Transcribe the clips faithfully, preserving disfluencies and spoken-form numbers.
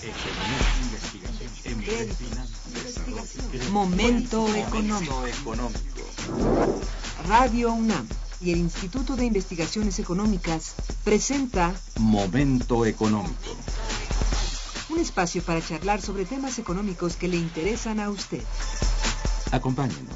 Momento económico. Radio UNAM y el Instituto de Investigaciones Económicas presenta Momento económico. Un espacio para charlar sobre temas económicos que le interesan a usted. Acompáñenos.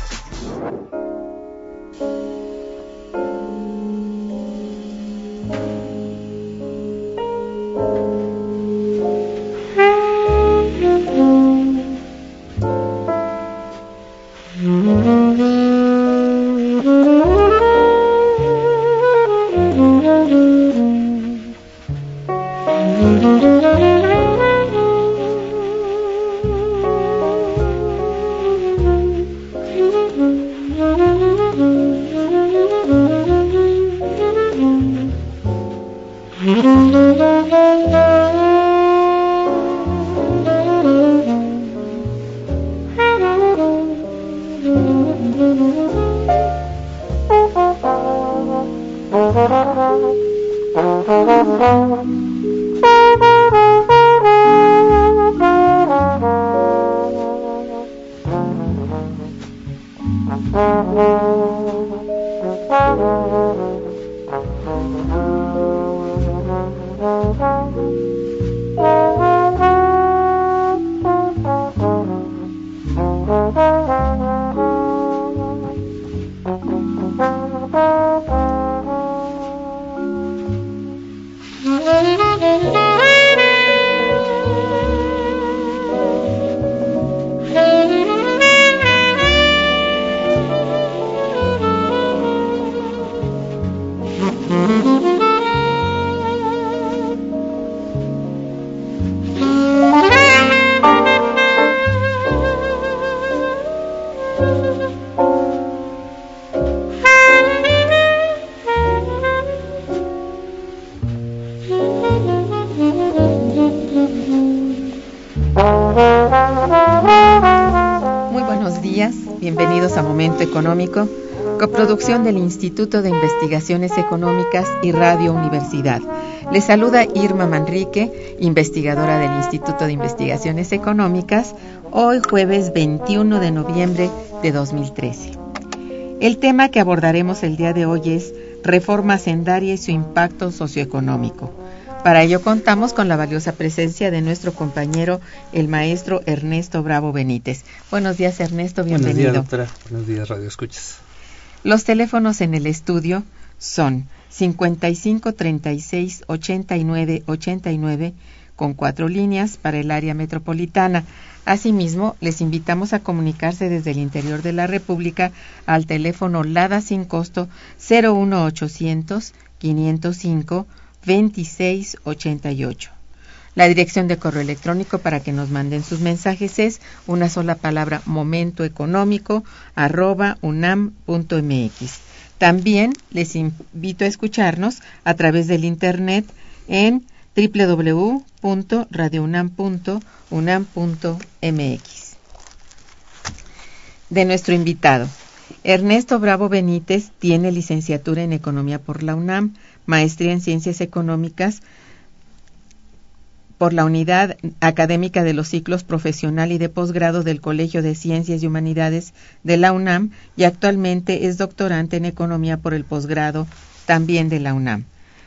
Económico, coproducción del Instituto de Investigaciones Económicas y Radio Universidad. Les saluda Irma Manrique, investigadora del Instituto de Investigaciones Económicas, hoy jueves veintiuno de noviembre de dos mil trece. El tema que abordaremos el día de hoy es reforma hacendaria y su impacto socioeconómico. Para ello contamos con la valiosa presencia de nuestro compañero, el maestro Ernesto Bravo Benítez. Buenos días, Ernesto, bienvenido. Buenos días, doctora. Buenos días, Radio Escuchas. Los teléfonos en el estudio son cincuenta y cinco, treinta y seis, ochenta y nueve, ochenta y nueve, con cuatro líneas para el área metropolitana. Asimismo, les invitamos a comunicarse desde el interior de la República al teléfono LADA sin costo cero uno ochocientos, quinientos cinco, veintiséis ochenta y ocho. La dirección de correo electrónico para que nos manden sus mensajes es una sola palabra, momentoeconómico arroba unam punto mx. También les invito a escucharnos a través del internet en doble u doble u doble u punto radio unam punto unam punto mx. De nuestro invitado, Ernesto Bravo Benítez tiene licenciatura en Economía por la UNAM, maestría en Ciencias Económicas por la Unidad Académica de los Ciclos Profesional y de Posgrado del Colegio de Ciencias y Humanidades de la UNAM y actualmente es doctorante en Economía por el posgrado también de la UNAM.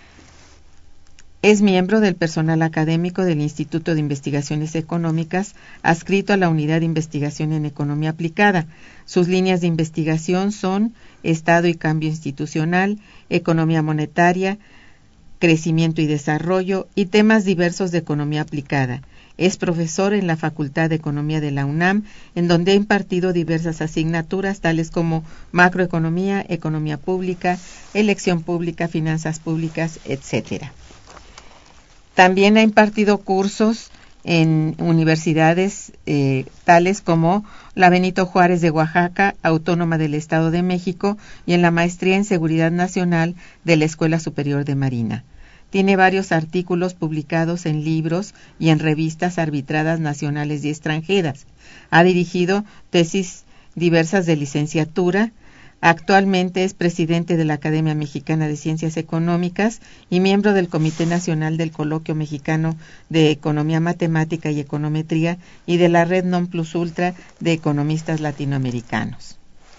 Es miembro del personal académico del Instituto de Investigaciones Económicas, adscrito a la Unidad de Investigación en Economía Aplicada. Sus líneas de investigación son Estado y Cambio Institucional, Economía Monetaria, Crecimiento y Desarrollo y temas diversos de economía aplicada. Es profesor en la Facultad de Economía de la UNAM, en donde ha impartido diversas asignaturas, tales como macroeconomía, economía pública, elección pública, finanzas públicas, etcétera. También ha impartido cursos en universidades eh, tales como la Benito Juárez de Oaxaca, Autónoma del Estado de México, y en la Maestría en Seguridad Nacional de la Escuela Superior de Marina. Tiene varios artículos publicados en libros y en revistas arbitradas nacionales y extranjeras. Ha dirigido tesis diversas de licenciatura, Actualmente es presidente de la Academia Mexicana de Ciencias Económicas y miembro del Comité Nacional del Coloquio Mexicano de Economía Matemática y Econometría y de la Red Non Plus Ultra de Economistas Latinoamericanos.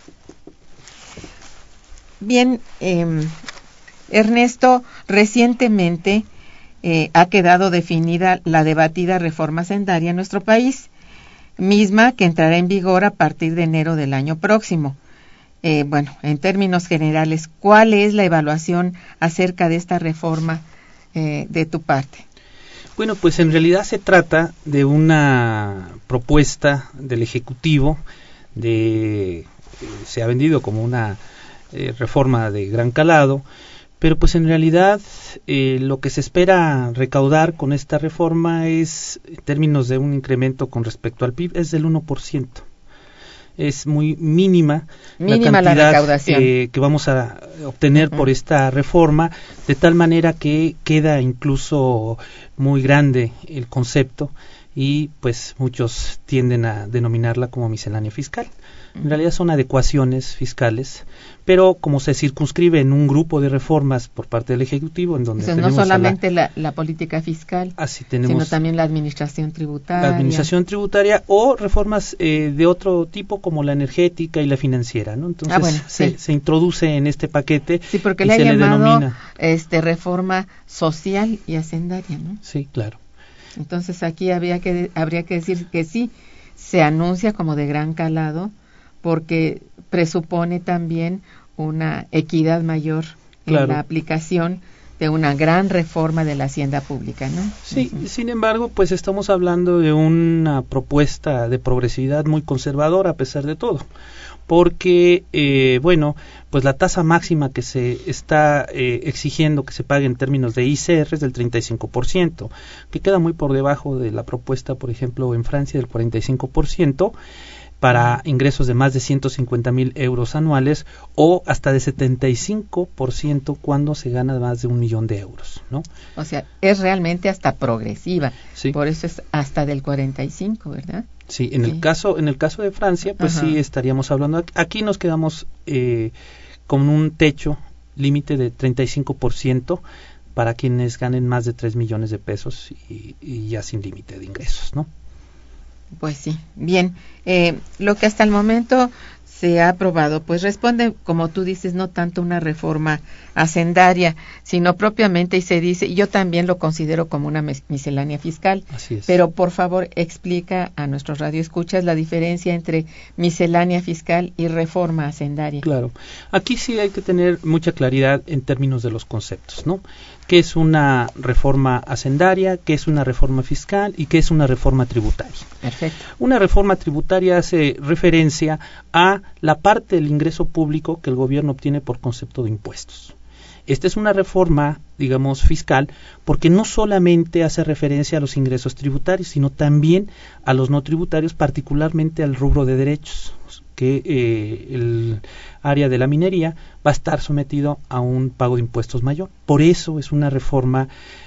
Bien, eh, Ernesto, recientemente eh, ha quedado definida la debatida reforma hacendaria en nuestro país, misma que entrará en vigor a partir de enero del año próximo. Eh, bueno, en términos generales, ¿cuál es la evaluación acerca de esta reforma eh, de tu parte? Bueno, pues en realidad se trata de una propuesta del Ejecutivo, de eh, se ha vendido como una eh, reforma de gran calado, pero pues en realidad eh, lo que se espera recaudar con esta reforma es, en términos de un incremento con respecto al P I B, es del uno por ciento. Es muy mínima, mínima la cantidad la recaudación eh, que vamos a obtener uh-huh. por esta reforma, de tal manera que queda incluso muy grande el concepto y pues muchos tienden a denominarla como miscelánea fiscal. En realidad son adecuaciones fiscales, pero como se circunscribe en un grupo de reformas por parte del Ejecutivo, en donde Eso tenemos no solamente la, la, la política fiscal, así tenemos sino también la administración tributaria. La administración tributaria o reformas eh, de otro tipo como la energética y la financiera, ¿no? Entonces ah, bueno, se, sí. se introduce en este paquete. Sí, porque y le ha se llamado le denomina este, reforma social y hacendaria, ¿no? Sí, claro. Entonces aquí habría que, habría que decir que sí, se anuncia como de gran calado, porque presupone también una equidad mayor claro. en la aplicación de una gran reforma de la hacienda pública, ¿no? Sí, uh-huh. sin embargo, pues estamos hablando de una propuesta de progresividad muy conservadora a pesar de todo, porque, eh, bueno, pues la tasa máxima que se está eh, exigiendo que se pague en términos de I C R es del treinta y cinco por ciento, que queda muy por debajo de la propuesta, por ejemplo, en Francia del cuarenta y cinco por ciento, para ingresos de más de ciento cincuenta mil euros anuales o hasta de setenta y cinco por ciento cuando se gana más de un millón de euros, ¿no? O sea, es realmente hasta progresiva, sí. Por eso es hasta del cuarenta y cinco, ¿verdad? Sí, en sí. el caso en el caso de Francia, pues Ajá. sí estaríamos hablando, aquí nos quedamos eh, con un techo límite de treinta y cinco por ciento para quienes ganen más de tres millones de pesos y, y ya sin límite de ingresos, ¿no? Pues sí, bien. Eh, lo que hasta el momento se ha aprobado, pues responde, como tú dices, no tanto una reforma hacendaria, sino propiamente, y se dice, y yo también lo considero como una miscelánea fiscal. Así es. Pero por favor explica a nuestros radioescuchas la diferencia entre miscelánea fiscal y reforma hacendaria. Claro, aquí sí hay que tener mucha claridad en términos de los conceptos, ¿no? ¿Qué es una reforma hacendaria? ¿Qué es una reforma fiscal? ¿Y qué es una reforma tributaria? Perfecto. Una reforma tributaria hace referencia a la parte del ingreso público que el gobierno obtiene por concepto de impuestos. Esta es una reforma, digamos, fiscal, porque no solamente hace referencia a los ingresos tributarios, sino también a los no tributarios, particularmente al rubro de derechos, que eh, el área de la minería va a estar sometido a un pago de impuestos mayor. Por eso es una reforma,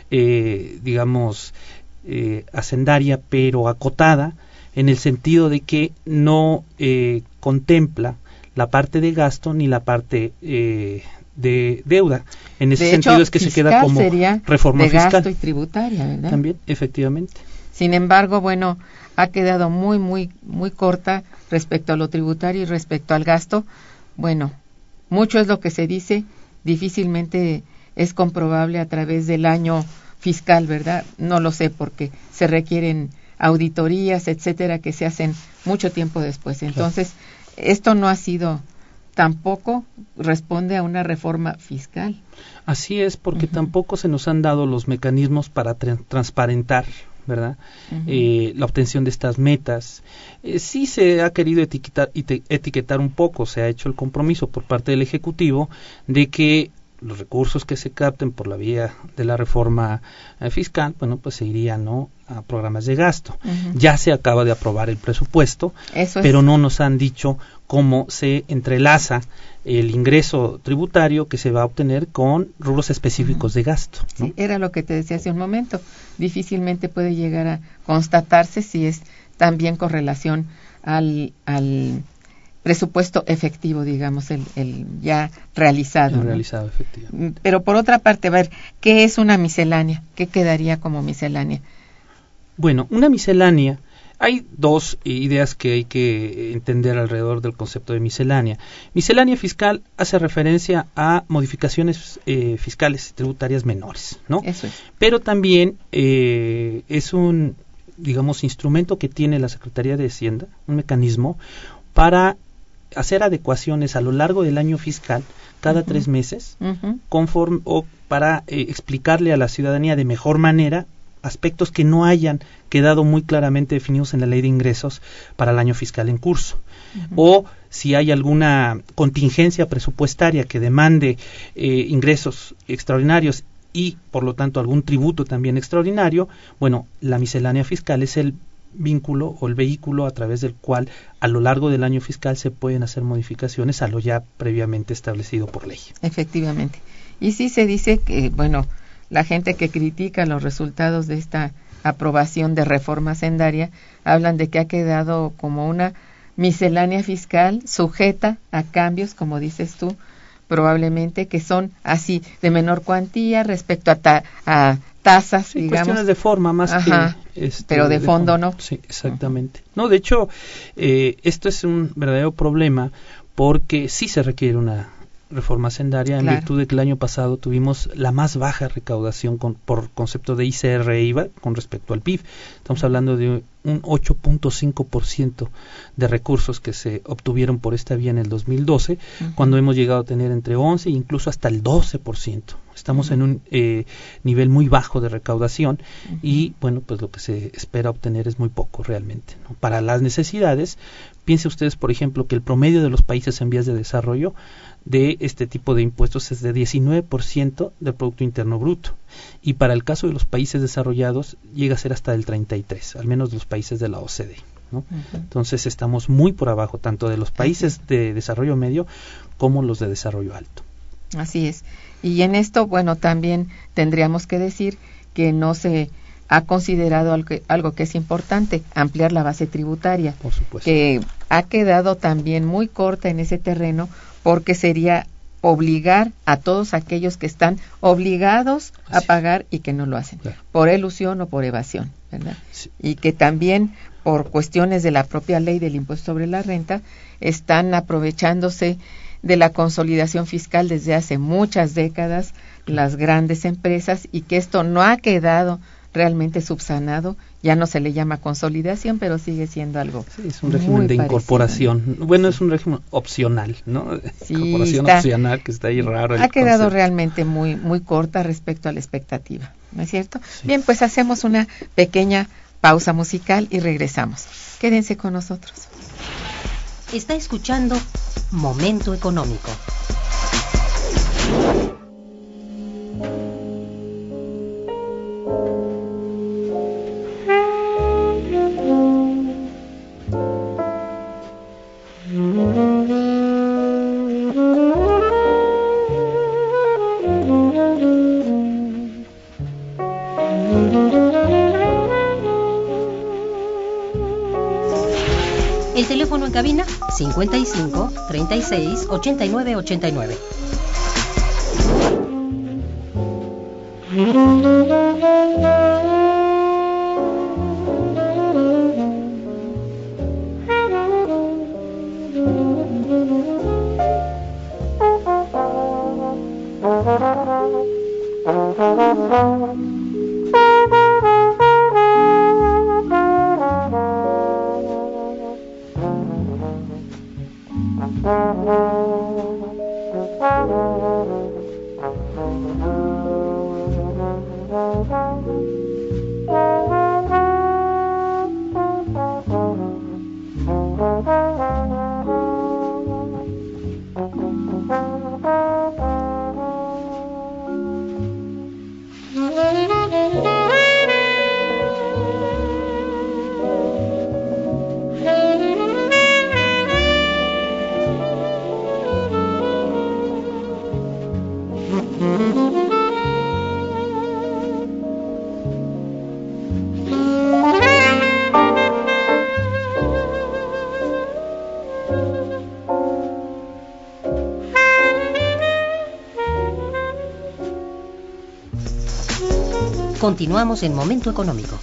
eh, digamos, eh, hacendaria, pero acotada, en el sentido de que no eh, contempla la parte de gasto ni la parte eh, de deuda. En ese de sentido hecho, es que se queda como reforma de fiscal. Gasto y tributaria, ¿verdad? También, efectivamente. Sin embargo, bueno, ha quedado muy, muy, muy corta respecto a lo tributario y respecto al gasto. Bueno, mucho es lo que se dice, difícilmente es comprobable a través del año fiscal, ¿verdad? No lo sé, porque se requieren auditorías, etcétera, que se hacen mucho tiempo después. Entonces, claro. Esto no ha sido, tampoco responde a una reforma fiscal. Así es, porque uh-huh. tampoco se nos han dado los mecanismos para tra- transparentar, ¿verdad? Uh-huh. Eh, la obtención de estas metas. Eh, sí se ha querido etiquetar, etiquetar un poco, se ha hecho el compromiso por parte del Ejecutivo de que los recursos que se capten por la vía de la reforma eh, fiscal, bueno, pues se irían, ¿no?, a programas de gasto. Uh-huh. Ya se acaba de aprobar el presupuesto, Eso pero es. no nos han dicho cómo se entrelaza el ingreso tributario que se va a obtener con rubros específicos uh-huh. de gasto, ¿no? Sí, era lo que te decía hace un momento. Difícilmente puede llegar a constatarse si es también con relación al, al presupuesto efectivo, digamos, el, el ya realizado. El ¿no? realizado, efectivo. Pero por otra parte, a ver, ¿qué es una miscelánea? ¿Qué quedaría como miscelánea? Bueno, una miscelánea, hay dos ideas que hay que entender alrededor del concepto de miscelánea. Miscelánea fiscal hace referencia a modificaciones eh, fiscales y tributarias menores, ¿no? Eso es. Pero también eh, es un, digamos, instrumento que tiene la Secretaría de Hacienda, un mecanismo para hacer adecuaciones a lo largo del año fiscal, cada uh-huh. tres meses, uh-huh. conforme o para eh, explicarle a la ciudadanía de mejor manera aspectos que no hayan quedado muy claramente definidos en la ley de ingresos para el año fiscal en curso. Uh-huh. O si hay alguna contingencia presupuestaria que demande eh, ingresos extraordinarios y, por lo tanto, algún tributo también extraordinario, bueno, la miscelánea fiscal es el vínculo o el vehículo a través del cual a lo largo del año fiscal se pueden hacer modificaciones a lo ya previamente establecido por ley. Efectivamente. Y sí se dice que, bueno, la gente que critica los resultados de esta aprobación de reforma hacendaria hablan de que ha quedado como una miscelánea fiscal sujeta a cambios, como dices tú, probablemente que son así de menor cuantía respecto a, ta- a tasas, sí, digamos. Cuestiones de forma más Ajá, que... Este, pero de, de fondo, fondo no. Sí, exactamente. Uh-huh. No, de hecho, eh, esto es un verdadero problema porque sí se requiere una reforma hacendaria, claro, en virtud de que el año pasado tuvimos la más baja recaudación con, por concepto de I C R e I V A con respecto al P I B. Estamos hablando de un ocho punto cinco por ciento de recursos que se obtuvieron por esta vía en el dos mil doce, uh-huh, cuando hemos llegado a tener entre once e incluso hasta el doce por ciento. Estamos uh-huh. en un eh, nivel muy bajo de recaudación, uh-huh, y bueno, pues lo que se espera obtener es muy poco realmente, ¿no? Para las necesidades, piense ustedes, por ejemplo, que el promedio de los países en vías de desarrollo de este tipo de impuestos es de diecinueve por ciento del Producto Interno Bruto, y para el caso de los países desarrollados llega a ser hasta el treinta y tres por ciento, al menos de los países de la O C D E, ¿no? Uh-huh. Entonces estamos muy por abajo, tanto de los países de desarrollo medio como los de desarrollo alto. Así es. Y en esto, bueno, también tendríamos que decir que no se ha considerado algo que, algo que es importante, ampliar la base tributaria, por supuesto, que ha quedado también muy corta en ese terreno, porque sería obligar a todos aquellos que están obligados Así a pagar es. y que no lo hacen, claro, por elusión o por evasión, ¿verdad? Sí. Y que también por cuestiones de la propia ley del impuesto sobre la renta están aprovechándose de la consolidación fiscal desde hace muchas décadas las grandes empresas, y que esto no ha quedado realmente subsanado. Ya no se le llama consolidación, pero sigue siendo algo. Sí, es un régimen de parecido, incorporación. ¿No? Bueno, sí, es un régimen opcional, ¿no? Sí, incorporación está, opcional, que está ahí raro. Ha quedado concepto. realmente muy, muy corta respecto a la expectativa, ¿no es cierto? Sí. Bien, pues hacemos una pequeña pausa musical y regresamos. Quédense con nosotros. Está escuchando Momento Económico. El teléfono en cabina cincuenta y cinco, treinta y seis, ochenta y nueve, ochenta y nueve. Continuamos en Momento Económico.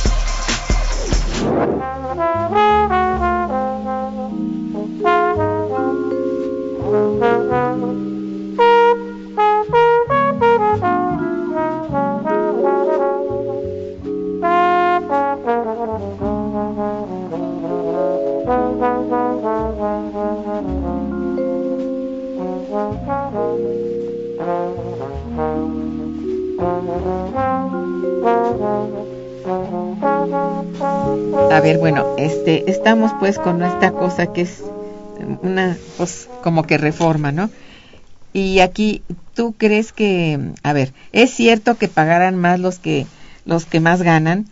A ver, bueno, este, estamos pues con esta cosa que es una, pues, como que reforma, ¿no? Y aquí, ¿tú crees que, a ver, es cierto que pagaran más los que, los que más ganan,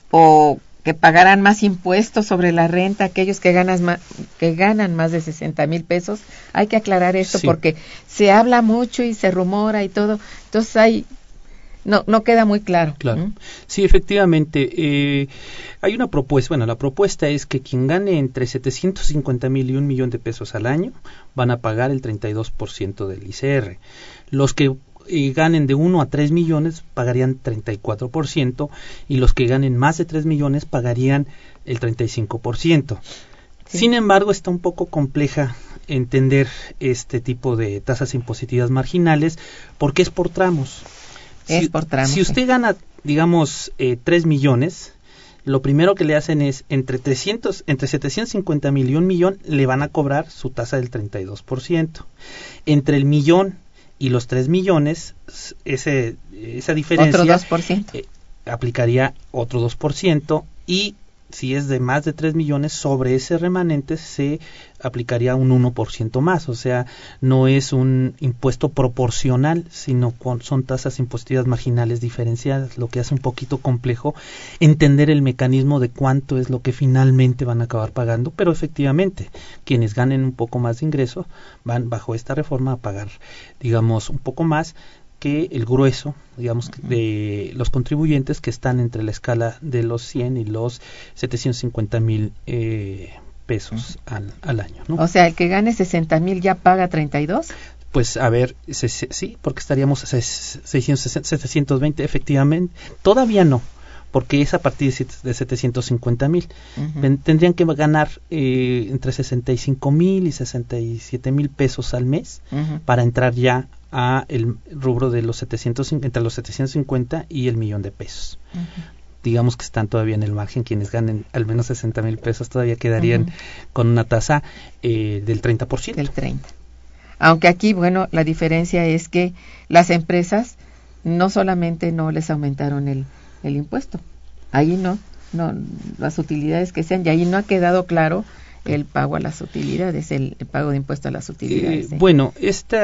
o que pagaran más impuestos sobre la renta aquellos que ganas más, que ganan más de sesenta mil pesos? Hay que aclarar esto, sí, porque se habla mucho y se rumora y todo, entonces hay No, no queda muy claro. Claro. ¿Mm? Sí, efectivamente. Eh, hay una propuesta. Bueno, la propuesta es que quien gane entre setecientos cincuenta mil y un millón de pesos al año van a pagar el treinta y dos por ciento del I C R. Los que eh, ganen de uno a tres millones pagarían treinta y cuatro por ciento y los que ganen más de tres millones pagarían el treinta y cinco por ciento. Sí. Sin embargo, está un poco compleja entender este tipo de tasas impositivas marginales porque es por tramos. Es si, por tramos. Si usted sí. gana, digamos, eh, tres millones, lo primero que le hacen es, entre trescientos, entre setecientos cincuenta mil y un millón, le van a cobrar su tasa del treinta y dos por ciento. Entre el millón y los tres millones, ese, esa diferencia... Otro dos por ciento. Eh, aplicaría otro dos por ciento y... si es de más de tres millones, sobre ese remanente se aplicaría un uno por ciento más. O sea, no es un impuesto proporcional, sino con, son tasas impositivas marginales diferenciadas, lo que hace un poquito complejo entender el mecanismo de cuánto es lo que finalmente van a acabar pagando. Pero efectivamente, quienes ganen un poco más de ingreso van bajo esta reforma a pagar, digamos, un poco más que el grueso, digamos, de los contribuyentes que están entre la escala de los cien y los setecientos cincuenta mil eh, pesos al, al año, ¿no? O sea, el que gane sesenta mil ya paga treinta y dos. Pues a ver, se, se, sí, porque estaríamos a seiscientos, setecientos veinte, efectivamente. Todavía no, porque es a partir de setecientos cincuenta mil. Uh-huh. Tendrían que ganar eh, entre sesenta y cinco mil y sesenta y siete mil pesos al mes uh-huh. para entrar ya a el rubro de los setecientos, entre los setecientos cincuenta y el millón de pesos. Uh-huh. Digamos que están todavía en el margen, quienes ganen al menos sesenta mil pesos todavía quedarían uh-huh. con una tasa eh, del treinta por ciento. Del treinta. Aunque aquí, bueno, la diferencia es que las empresas no solamente no les aumentaron el, el impuesto, ahí no, no, las utilidades que sean, y ahí no ha quedado claro el pago a las utilidades, el, el pago de impuesto a las utilidades. Eh, ¿eh? Bueno,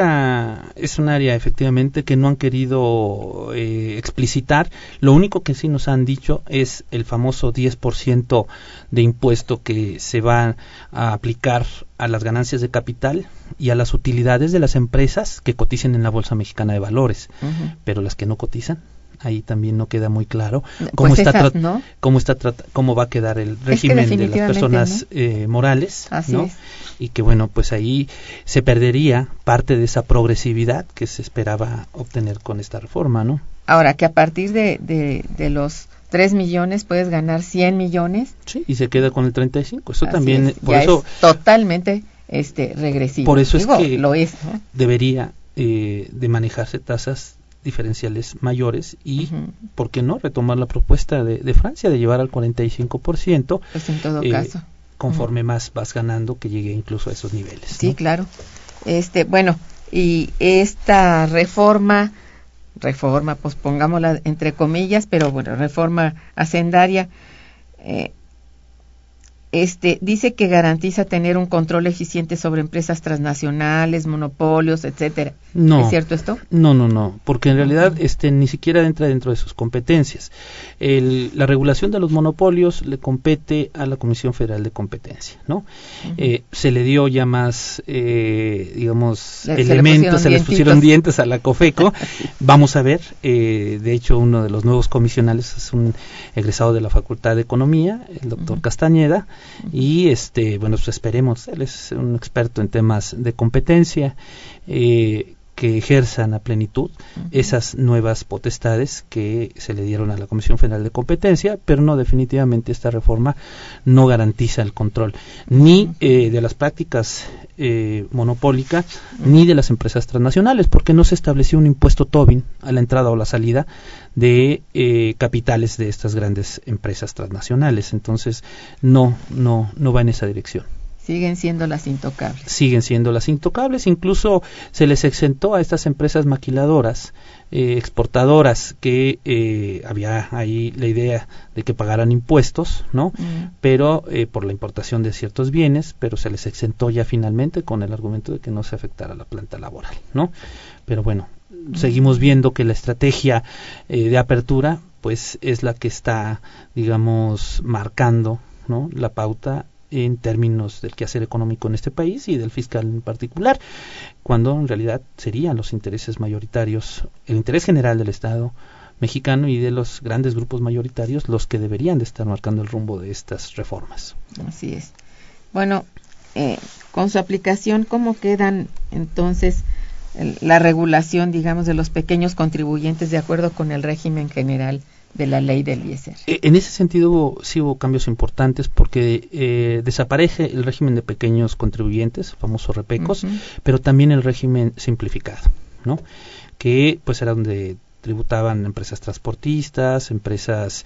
esta es un área efectivamente que no han querido eh, explicitar. Lo único que sí nos han dicho es el famoso diez por ciento de impuesto que se va a aplicar a las ganancias de capital y a las utilidades de las empresas que coticen en la Bolsa Mexicana de Valores, uh-huh. pero las que no cotizan, ahí también no queda muy claro cómo pues está esas, tra- ¿no? cómo está tra- cómo va a quedar el régimen es que de las personas ¿no? eh, morales, Así ¿no? Es. Y que bueno, pues ahí se perdería parte de esa progresividad que se esperaba obtener con esta reforma, ¿no? Ahora que a partir de, de, de los tres millones puedes ganar cien millones. Sí, y se queda con el treinta y cinco. Eso Así también, es. por ya eso es totalmente este regresivo. Por eso Digo, es que lo es, ¿no? debería eh, de manejarse tasas diferenciales mayores y, uh-huh. ¿por qué no?, retomar la propuesta de, de Francia de llevar al cuarenta y cinco por ciento. Pues en todo eh, caso. Conforme uh-huh. más vas ganando, que llegue incluso a esos niveles. Sí, ¿no? claro. Este, bueno, y esta reforma, reforma, pues pongámosla entre comillas, pero bueno, reforma hacendaria, eh, Este, dice que garantiza tener un control eficiente sobre empresas transnacionales, monopolios, etcétera. No, ¿Es cierto esto? No, no, no, porque en realidad este ni siquiera entra dentro de sus competencias. El, la regulación de los monopolios le compete a la Comisión Federal de Competencia, ¿no? Uh-huh. Eh, se le dio ya más, eh, digamos, le, elementos, se, le se les pusieron dientes a la COFECO. Vamos a ver, eh, de hecho uno de los nuevos comisionales es un egresado de la Facultad de Economía, el doctor uh-huh. Castañeda. Y este bueno, pues esperemos, él es un experto en temas de competencia, eh, que ejerzan a plenitud uh-huh. esas nuevas potestades que se le dieron a la Comisión Federal de Competencia, pero no, definitivamente esta reforma no garantiza el control ni eh, de las prácticas eh, monopólicas uh-huh. ni de las empresas transnacionales, porque no se estableció un impuesto Tobin a la entrada o la salida de eh, capitales de estas grandes empresas transnacionales. Entonces no, no, no va en esa dirección. Siguen siendo las intocables. Siguen siendo las intocables. Incluso se les exentó a estas empresas maquiladoras, eh, exportadoras, que eh, había ahí la idea de que pagaran impuestos, ¿no? Mm. Pero eh, por la importación de ciertos bienes, pero se les exentó ya finalmente con el argumento de que no se afectara la planta laboral, ¿no? Pero bueno, mm. seguimos viendo que la estrategia eh, de apertura, pues es la que está, digamos, marcando, ¿no?, la pauta en términos del quehacer económico en este país y del fiscal en particular, cuando en realidad serían los intereses mayoritarios, el interés general del Estado mexicano y de los grandes grupos mayoritarios los que deberían de estar marcando el rumbo de estas reformas. Así es. Bueno, eh, con su aplicación, ¿cómo quedan entonces el, la regulación, digamos, de los pequeños contribuyentes de acuerdo con el régimen general de la ley del I S R? En ese sentido hubo, sí hubo cambios importantes, porque eh, desaparece el régimen de pequeños contribuyentes, famosos repecos, uh-huh. pero también el régimen simplificado, ¿no?, que pues era donde tributaban empresas transportistas, empresas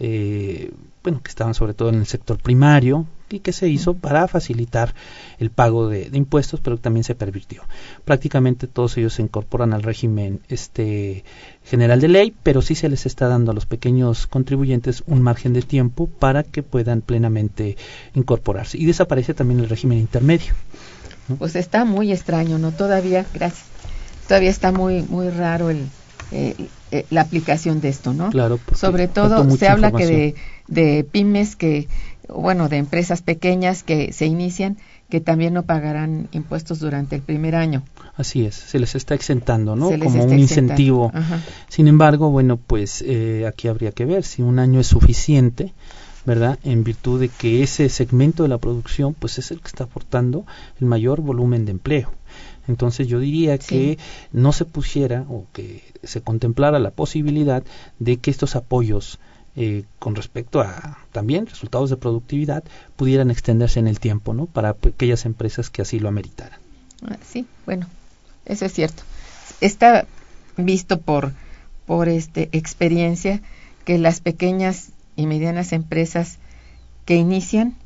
eh, bueno, que estaban sobre todo en el sector primario, y que se hizo para facilitar el pago de, de impuestos, pero también se pervirtió. Prácticamente todos ellos se incorporan al régimen este general de ley, pero sí se les está dando a los pequeños contribuyentes un margen de tiempo para que puedan plenamente incorporarse. Y desaparece también el régimen intermedio, ¿no? Pues está muy extraño, ¿no? Todavía, gracias. Todavía está muy muy raro el eh, eh, la aplicación de esto, ¿no? Claro. Sobre todo se habla que de, de pymes que bueno, de empresas pequeñas que se inician, que también no pagarán impuestos durante el primer año. Así es, se les está exentando, ¿no?, como un exentando. incentivo. Ajá. Sin embargo, bueno, pues eh, aquí habría que ver si un año es suficiente, ¿verdad?, en virtud de que ese segmento de la producción, pues es el que está aportando el mayor volumen de empleo. Entonces yo diría sí. que no se pusiera o que se contemplara la posibilidad de que estos apoyos Eh, con respecto a también resultados de productividad pudieran extenderse en el tiempo, ¿no?, para aquellas empresas que así lo ameritaran. Ah, sí, bueno, eso es cierto. Está visto por por este experiencia que las pequeñas y medianas empresas que inician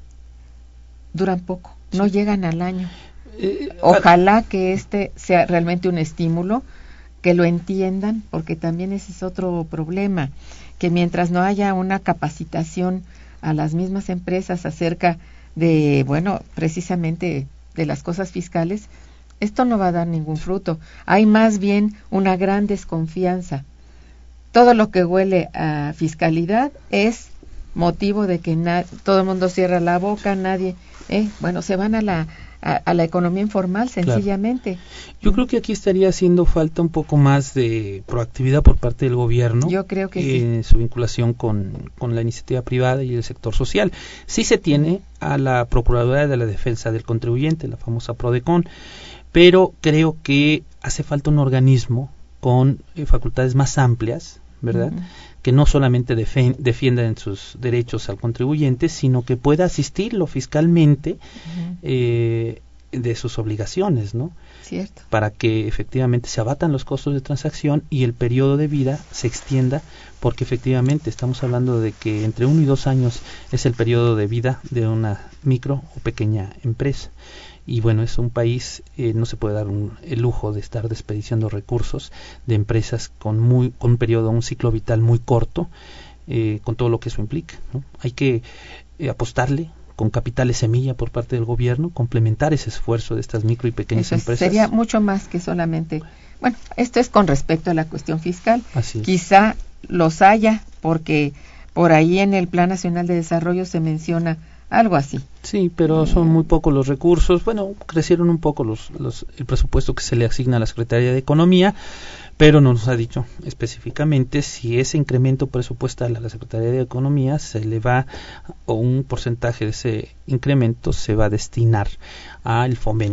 duran poco, sí. no llegan al año. Eh, Ojalá que este sea realmente un estímulo, que lo entiendan, porque también ese es otro problema, que mientras no haya una capacitación a las mismas empresas acerca de, bueno, precisamente de las cosas fiscales, esto no va a dar ningún fruto. Hay más bien una gran desconfianza. Todo lo que huele a fiscalidad es motivo de que na- todo el mundo cierra la boca, nadie, eh, bueno, se van a la A, a la economía informal, sencillamente. Claro. Yo creo que aquí estaría haciendo falta un poco más de proactividad por parte del gobierno. Yo creo que en sí. su vinculación con, con la iniciativa privada y el sector social. Sí se tiene a la Procuraduría de la Defensa del Contribuyente, la famosa PRODECON, pero creo que hace falta un organismo con eh, facultades más amplias, ¿verdad?, uh-huh. que no solamente defen- defiendan sus derechos al contribuyente, sino que pueda asistirlo fiscalmente uh-huh. eh, de sus obligaciones, ¿no? Cierto. Para que efectivamente se abatan los costos de transacción y el periodo de vida se extienda, porque efectivamente estamos hablando de que entre uno y dos años es el periodo de vida de una micro o pequeña empresa. Y bueno, es un país, eh, no se puede dar un, el lujo de estar desperdiciando recursos de empresas con muy con un periodo, un ciclo vital muy corto, eh, con todo lo que eso implica, ¿no? Hay que eh, apostarle con capitales semilla por parte del gobierno, complementar ese esfuerzo de estas micro y pequeñas eso es, empresas. Sería mucho más que solamente, bueno, esto es con respecto a la cuestión fiscal. Así es. Quizá los haya, porque por ahí en el Plan Nacional de Desarrollo se menciona algo así. Sí, pero son muy pocos los recursos. Bueno, crecieron un poco los, los el presupuesto que se le asigna a la Secretaría de Economía, pero no nos ha dicho específicamente si ese incremento presupuestal a la Secretaría de Economía se le va, o un porcentaje de ese incremento se va a destinar al fomento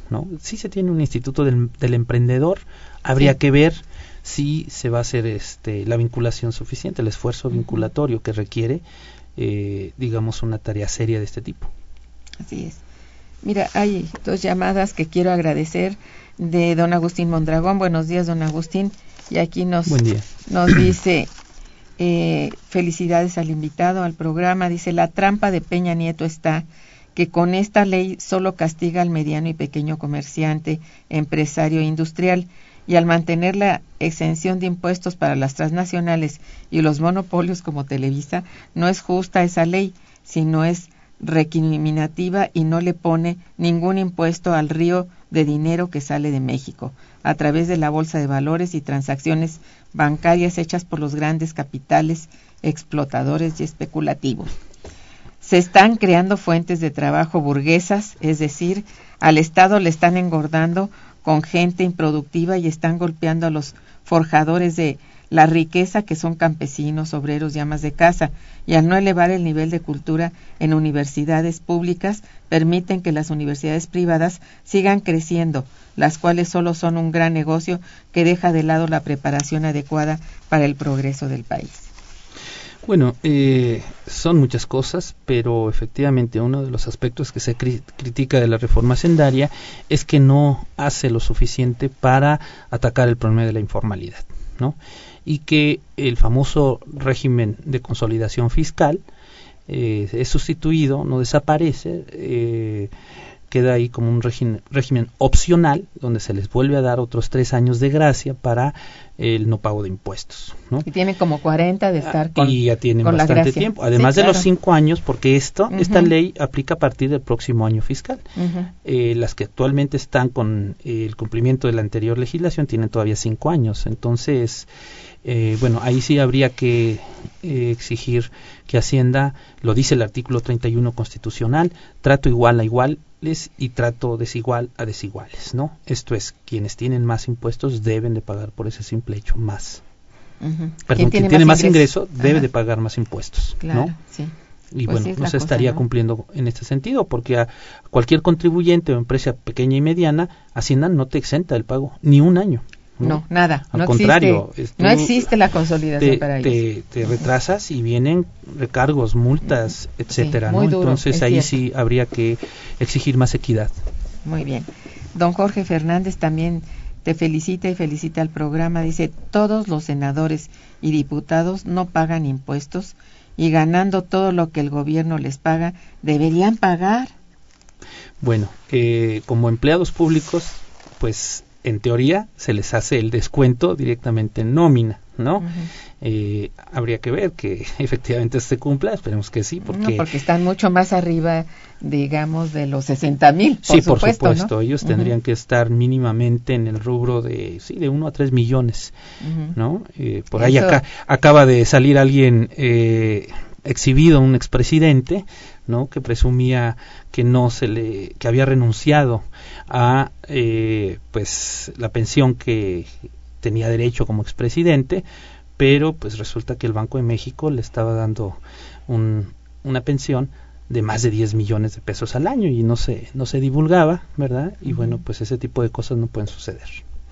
¿no? Sí se tiene un instituto del, del emprendedor, habría sí. que ver si se va a hacer este la vinculación suficiente, el esfuerzo uh-huh. vinculatorio que requiere, eh, digamos, una tarea seria de este tipo. Así es. Mira, hay dos llamadas que quiero agradecer de don Agustín Mondragón. Buenos días, don Agustín. Y aquí nos, Buen día. nos dice, eh, felicidades al invitado al programa. Dice, la trampa de Peña Nieto está que con esta ley solo castiga al mediano y pequeño comerciante, empresario e industrial, y al mantener la exención de impuestos para las transnacionales y los monopolios como Televisa, no es justa esa ley, sino es recriminativa y no le pone ningún impuesto al río de dinero que sale de México a través de la bolsa de valores y transacciones bancarias hechas por los grandes capitales explotadores y especulativos. Se están creando fuentes de trabajo burguesas, es decir, al Estado le están engordando con gente improductiva y están golpeando a los forjadores de la riqueza, que son campesinos, obreros y amas de casa, y al no elevar el nivel de cultura en universidades públicas, permiten que las universidades privadas sigan creciendo, las cuales solo son un gran negocio que deja de lado la preparación adecuada para el progreso del país. Bueno, eh, son muchas cosas, pero efectivamente uno de los aspectos que se cri- critica de la reforma hacendaria es que no hace lo suficiente para atacar el problema de la informalidad, ¿no? Y que el famoso régimen de consolidación fiscal eh, es sustituido, no desaparece, eh, queda ahí como un régimen, régimen opcional, donde se les vuelve a dar otros tres años de gracia para el no pago de impuestos, ¿no? Y tiene como cuarenta de estar con, y ya tienen con bastante la gracia. tiempo, además sí, de claro. los cinco años, porque esto, uh-huh. esta ley aplica a partir del próximo año fiscal. Uh-huh. Eh, las que actualmente están con eh, el cumplimiento de la anterior legislación tienen todavía cinco años, entonces Eh, bueno, ahí sí habría que eh, exigir que Hacienda, lo dice el artículo treinta y uno constitucional, trato igual a iguales y trato desigual a desiguales, ¿no? Esto es, quienes tienen más impuestos deben de pagar por ese simple hecho más. Uh-huh. Perdón, quien tiene más ingreso, ingreso debe Ajá. de pagar más impuestos, claro, ¿no? Sí. Y pues bueno, sí no se cosa, estaría ¿no? cumpliendo en este sentido, porque a cualquier contribuyente o empresa pequeña y mediana, Hacienda no te exenta el pago, ni un año. No, no nada. Al no contrario, existe, no existe la consolidación te, para te, ellos. te retrasas y vienen recargos, multas, etcétera, sí, muy ¿no? duro, Entonces ahí cierto. sí habría que exigir más equidad. Muy bien. Don Jorge Fernández también te felicita y felicita al programa. Dice, todos los senadores y diputados no pagan impuestos y ganando todo lo que el gobierno les paga, deberían pagar. Bueno, eh, como empleados públicos, pues en teoría se les hace el descuento directamente en nómina, ¿no? Uh-huh. Eh, habría que ver que efectivamente se cumpla, esperemos que sí, porque... No, porque están mucho más arriba, digamos, de los sesenta mil, por sí, supuesto, por supuesto, ¿no? ellos uh-huh. tendrían que estar mínimamente en el rubro de, sí, de uno a tres millones, uh-huh. ¿no? Eh, por Eso... ahí acá acaba de salir alguien eh, exhibido, un expresidente, ¿no? Que presumía que no se le, que había renunciado a eh, pues la pensión que tenía derecho como expresidente, pero pues resulta que el Banco de México le estaba dando un, una pensión de más de diez millones de pesos al año y no se no se divulgaba, ¿verdad? Y uh-huh. bueno, pues ese tipo de cosas no pueden suceder.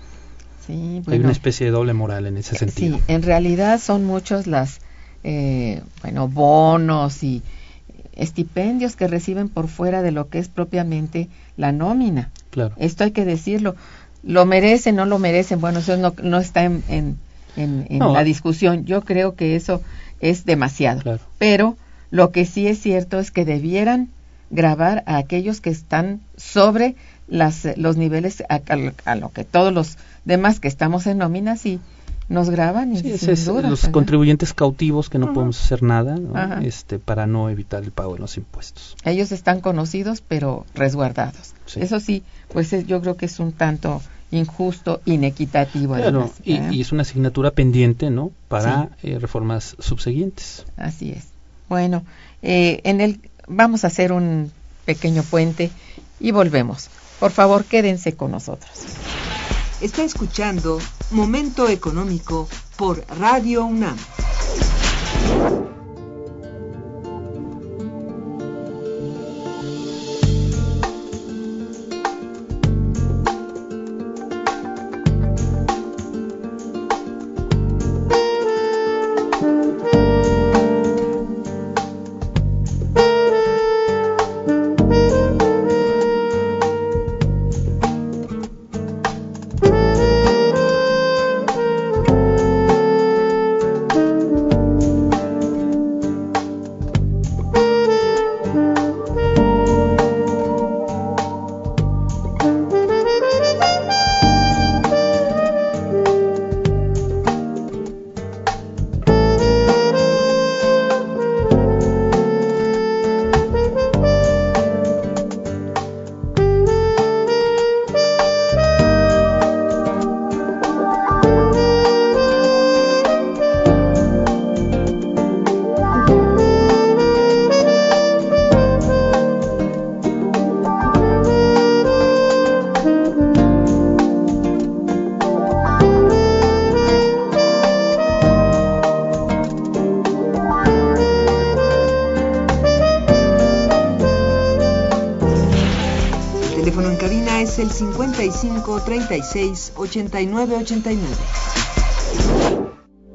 Sí, bueno, hay una especie de doble moral en ese sentido. Sí, en realidad son muchos las eh, bueno, bonos y estipendios que reciben por fuera de lo que es propiamente la nómina. Claro. Esto hay que decirlo. Lo merecen, no lo merecen, bueno, eso no, no está en, en, en, en no. la discusión. Yo creo que eso es demasiado. Claro. Pero lo que sí es cierto es que debieran gravar a aquellos que están sobre las, los niveles a, a, a lo que todos los demás que estamos en nómina sí nos graban y sí, sin es, duda, los ¿verdad? Contribuyentes cautivos que no Ajá. podemos hacer nada, ¿no? Ajá. este para no evitar el pago de los impuestos. Ellos están conocidos pero resguardados. Sí. Eso sí, pues es, yo creo que es un tanto injusto, inequitativo. Claro, además, y, ¿eh? y es una asignatura pendiente, ¿no? Para sí. eh, reformas subsiguientes. Así es. Bueno, eh, en el vamos a hacer un pequeño puente y volvemos. Por favor, quédense con nosotros. Está escuchando Momento Económico por Radio UNAM. es el cincuenta y cinco, treinta y seis, ochenta y nueve, ochenta y nueve.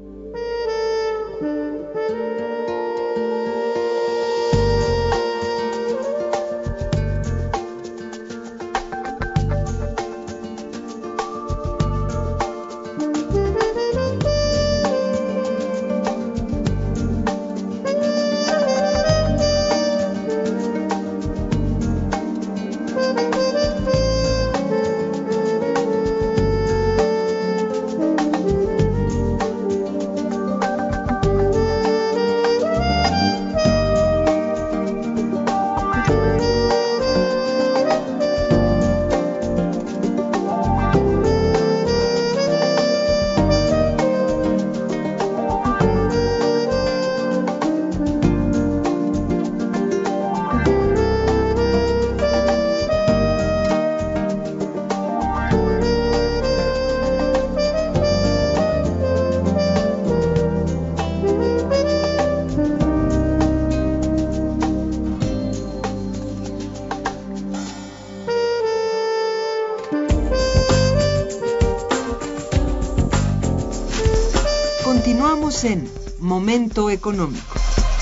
Continuamos en Momento Económico.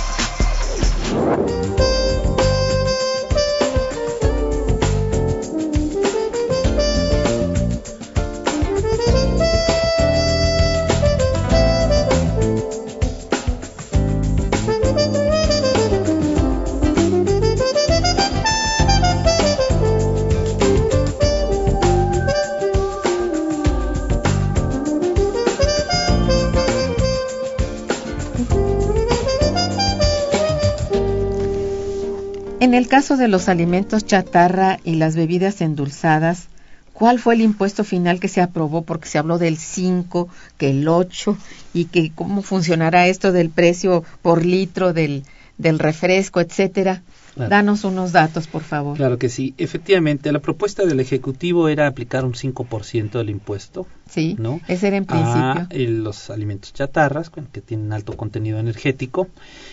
En el caso de los alimentos chatarra y las bebidas endulzadas, ¿cuál fue el impuesto final que se aprobó? Porque se habló del cinco, que el ocho, y que cómo funcionará esto del precio por litro del, del refresco, etcétera. Claro. Danos unos datos, por favor. Claro que sí. Efectivamente, la propuesta del Ejecutivo era aplicar un cinco por ciento del impuesto. Sí, ¿no? Ese era en principio. A eh, los alimentos chatarras, que tienen alto contenido energético.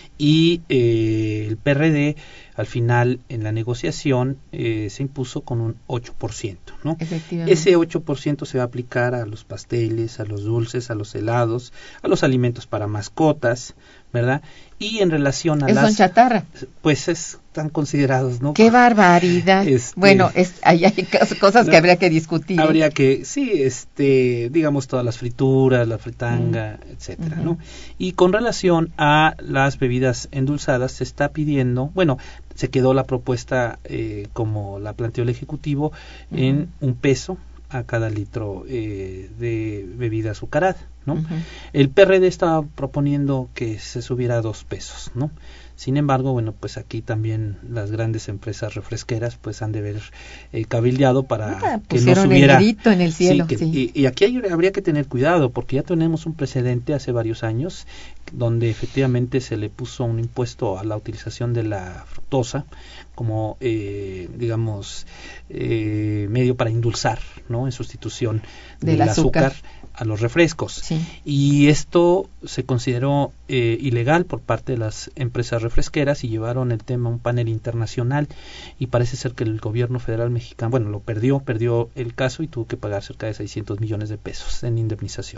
Y eh, el P R D, al final, en la negociación, eh, se impuso con un ocho por ciento, ¿no? Ese ocho por ciento se va a aplicar a los pasteles, a los dulces, a los helados, a los alimentos para mascotas, ¿verdad? Y en relación a ¿Es las... son chatarra? Pues están considerados, ¿no? ¡Qué barbaridad! Este, bueno, es, ahí hay cosas no, que habría que discutir. Habría que, sí, este, digamos, todas las frituras, la fritanga, mm. etcétera, uh-huh. ¿no? Y con relación a las bebidas endulzadas, se está pidiendo, bueno, se quedó la propuesta eh, como la planteó el Ejecutivo, uh-huh. en un peso a cada litro eh, de bebida azucarada, ¿no? Uh-huh. El P R D estaba proponiendo que se subiera a dos pesos, ¿no? Sin embargo, bueno, pues aquí también las grandes empresas refresqueras pues han de haber eh, cabildeado para ah, que no subiera. El grito en el cielo, sí, que, sí. Y, y aquí hay, habría que tener cuidado porque ya tenemos un precedente hace varios años donde efectivamente se le puso un impuesto a la utilización de la fructosa como, eh, digamos, eh, medio para endulzar, ¿no? En sustitución del, del azúcar. azúcar a los refrescos. Sí. Y esto se consideró eh, ilegal por parte de las empresas refresqueras y llevaron el tema a un panel internacional y parece ser que el gobierno federal mexicano, bueno, lo perdió, perdió el caso y tuvo que pagar cerca de seiscientos millones de pesos en indemnización.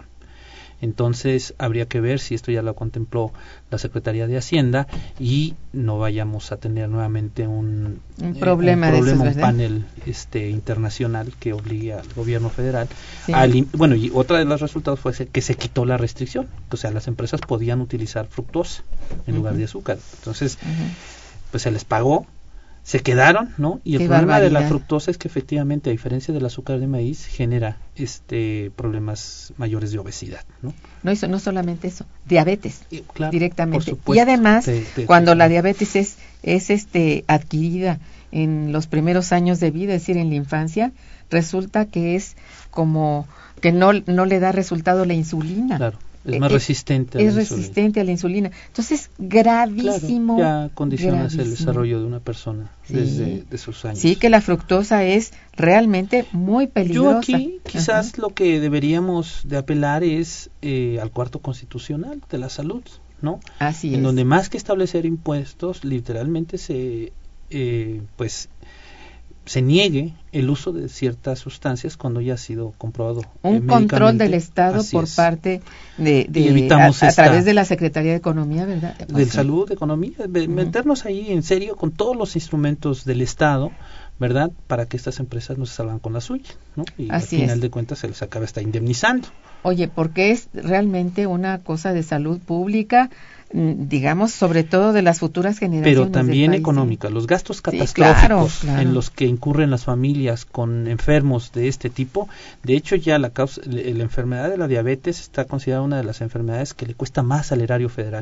Entonces habría que ver si esto ya lo contempló la Secretaría de Hacienda y no vayamos a tener nuevamente un, un problema, eh, un, problema de esos, un panel este internacional que obligue al gobierno federal. Sí. A bueno, y otra de los resultados fue que se quitó la restricción, o sea, las empresas podían utilizar fructosa en uh-huh. lugar de azúcar. Entonces, uh-huh. pues se les pagó. Se quedaron, ¿no? Y el Qué problema barbaridad. de la fructosa es que efectivamente, a diferencia del azúcar de maíz, genera este problemas mayores de obesidad, ¿no? No, eso, no solamente eso, diabetes, y, claro, directamente. Supuesto, y además, te, te, cuando te, la diabetes es, es este adquirida en los primeros años de vida, es decir, en la infancia, resulta que es como que no, no le da resultado la insulina. Claro. Es más resistente a es la resistente insulina. a la insulina. Entonces, gravísimo. Claro, ya condicionas gravísimo. el desarrollo de una persona sí. desde de sus años. Sí, que la fructosa es realmente muy peligrosa. Yo aquí quizás uh-huh. lo que deberíamos de apelar es eh, al cuarto constitucional de la salud, ¿no? Así en es. donde más que establecer impuestos, literalmente se, eh, pues, se niegue el uso de ciertas sustancias cuando ya ha sido comprobado. Un eh, control del Estado Así por es. parte de, de evitamos a, a esta, través de la Secretaría de Economía, ¿verdad? De Así. Salud, Economía, de, uh-huh. meternos ahí en serio con todos los instrumentos del Estado, ¿verdad? Para que estas empresas no se salgan con la suya, ¿no? Y Así al final es. de cuentas se les acaba está indemnizando. Oye, porque es realmente una cosa de salud pública, digamos, sobre todo de las futuras generaciones. Pero también del país, económica. ¿sí? Los gastos catastróficos sí, claro, claro. en los que incurren las familias con enfermos de este tipo, de hecho ya la causa, la enfermedad de la diabetes está considerada una de las enfermedades que le cuesta más al erario federal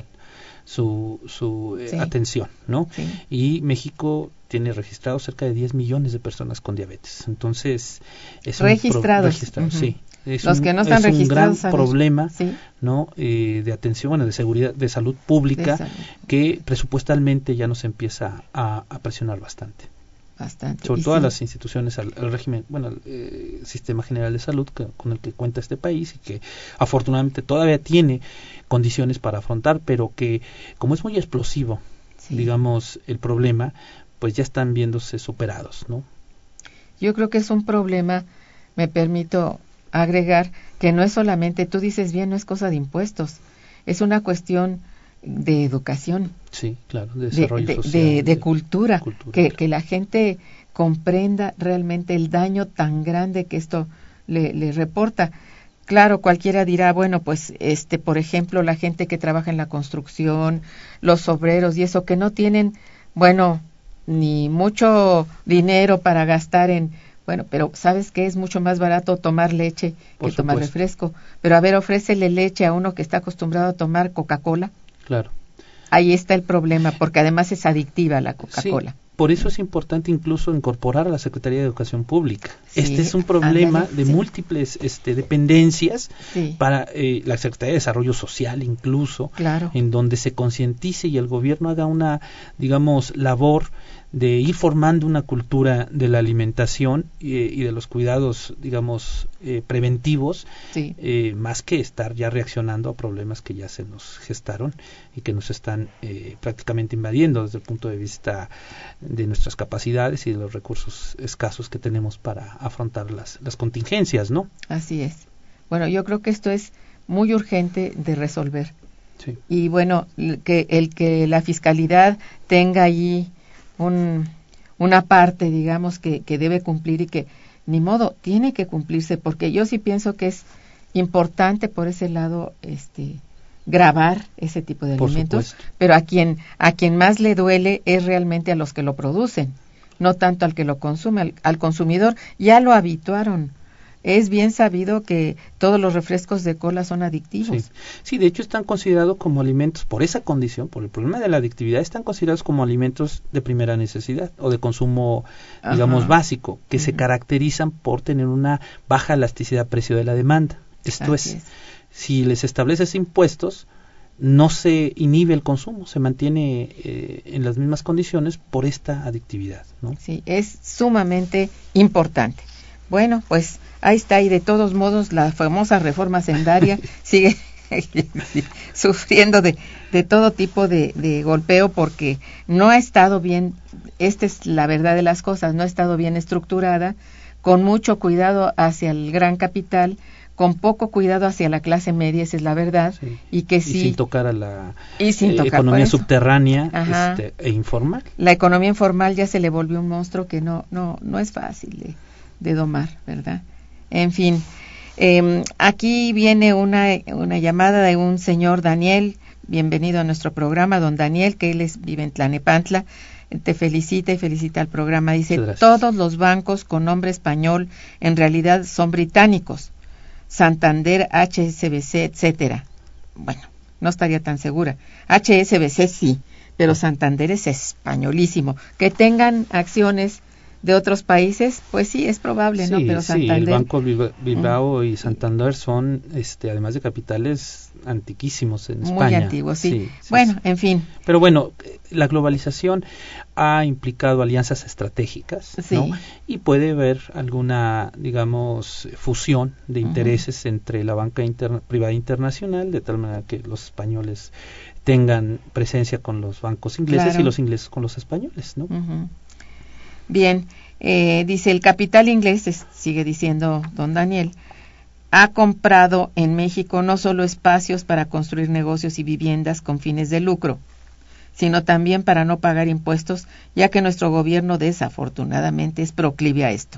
su, su eh, sí. atención, ¿no? Sí. Y México tiene registrados cerca de diez millones de personas con diabetes. Entonces, es registrados. Un pro, registrados uh-huh. Sí. Es Los un, que no están es un registrados, gran ¿sabes? problema, sí. ¿no? Eh, de atención, bueno, de seguridad, de salud pública, de salud. que presupuestalmente ya nos empieza a, a presionar bastante. Bastante. Sobre todas sí. las instituciones, al, al régimen, bueno, al eh, sistema general de salud que, con el que cuenta este país y que afortunadamente todavía tiene condiciones para afrontar, pero que como es muy explosivo, sí. digamos, el problema, pues ya están viéndose superados, ¿no? Yo creo que es un problema, me permito agregar, que no es solamente, tú dices bien, no es cosa de impuestos, es una cuestión de educación. Sí, claro, de desarrollo de, de, social. De, de, de cultura, cultura que, claro. que la gente comprenda realmente el daño tan grande que esto le, le reporta. Claro, cualquiera dirá, bueno, pues, este, por ejemplo, la gente que trabaja en la construcción, los obreros y eso, que no tienen, bueno, ni mucho dinero para gastar en, bueno, pero ¿sabes qué? Es mucho más barato tomar leche por que tomar supuesto. refresco. Pero a ver, ofrécele leche a uno que está acostumbrado a tomar Coca-Cola. Claro. Ahí está el problema, porque además es adictiva la Coca-Cola. Sí, por eso es importante incluso incorporar a la Secretaría de Educación Pública. Sí, este es un problema ándale, de sí. múltiples este, dependencias sí. para eh, la Secretaría de Desarrollo Social incluso, claro. en donde se concientice y el gobierno haga una, digamos, labor de ir formando una cultura de la alimentación y, y de los cuidados, digamos, eh, preventivos, sí. eh, más que estar ya reaccionando a problemas que ya se nos gestaron y que nos están eh, prácticamente invadiendo desde el punto de vista de nuestras capacidades y de los recursos escasos que tenemos para afrontar las, las contingencias, ¿no? Así es. Bueno, yo creo que esto es muy urgente de resolver. Sí. Y bueno, que el que la fiscalidad tenga allí un, una parte, digamos, que, que debe cumplir y que, ni modo, tiene que cumplirse, porque yo sí pienso que es importante por ese lado, este, grabar ese tipo de por alimentos, supuesto. Pero a quien, a quien más le duele es realmente a los que lo producen, no tanto al que lo consume, al, al consumidor, ya lo habituaron. Es bien sabido que todos los refrescos de cola son adictivos. Sí. sí, de hecho están considerados como alimentos, por esa condición, por el problema de la adictividad, están considerados como alimentos de primera necesidad o de consumo, Ajá. digamos, básico, que uh-huh. se caracterizan por tener una baja elasticidad precio de la demanda. Esto es, es, si les estableces impuestos, no se inhibe el consumo, se mantiene eh, en las mismas condiciones por esta adictividad, ¿no? Sí, es sumamente importante. Bueno, pues ahí está, y de todos modos la famosa reforma hacendaria sigue sufriendo de, de todo tipo de, de golpeo porque no ha estado bien, esta es la verdad de las cosas, no ha estado bien estructurada, con mucho cuidado hacia el gran capital, con poco cuidado hacia la clase media, esa es la verdad, sí. y que sí... Y sin tocar a la y sin eh, tocar economía subterránea este, e informal. La economía informal ya se le volvió un monstruo que no, no, no es fácil de, de domar, ¿verdad? En fin, eh, aquí viene una, una llamada de un señor Daniel, bienvenido a nuestro programa, don Daniel, que él es, vive en Tlanepantla, te felicita y felicita al programa, dice, todos los bancos con nombre español en realidad son británicos, Santander, H S B C, etcétera. Bueno, no estaría tan segura. H S B C sí, pero Santander es españolísimo. Que tengan acciones de otros países, pues sí, es probable, sí, ¿no? Pero Santander... Sí, el Banco Bilbao mm. y Santander son, este, además de capitales antiquísimos en Muy España. Muy antiguos, sí. sí, sí bueno, sí. en fin. Pero bueno, la globalización ha implicado alianzas estratégicas, sí. ¿no? Y puede haber alguna, digamos, fusión de intereses uh-huh. entre la banca interna, privada internacional, de tal manera que los españoles tengan presencia con los bancos ingleses claro. y los ingleses con los españoles, ¿no? Uh-huh. Bien, eh, dice, el capital inglés, es, sigue diciendo don Daniel, ha comprado en México no solo espacios para construir negocios y viviendas con fines de lucro, sino también para no pagar impuestos, ya que nuestro gobierno desafortunadamente es proclive a esto.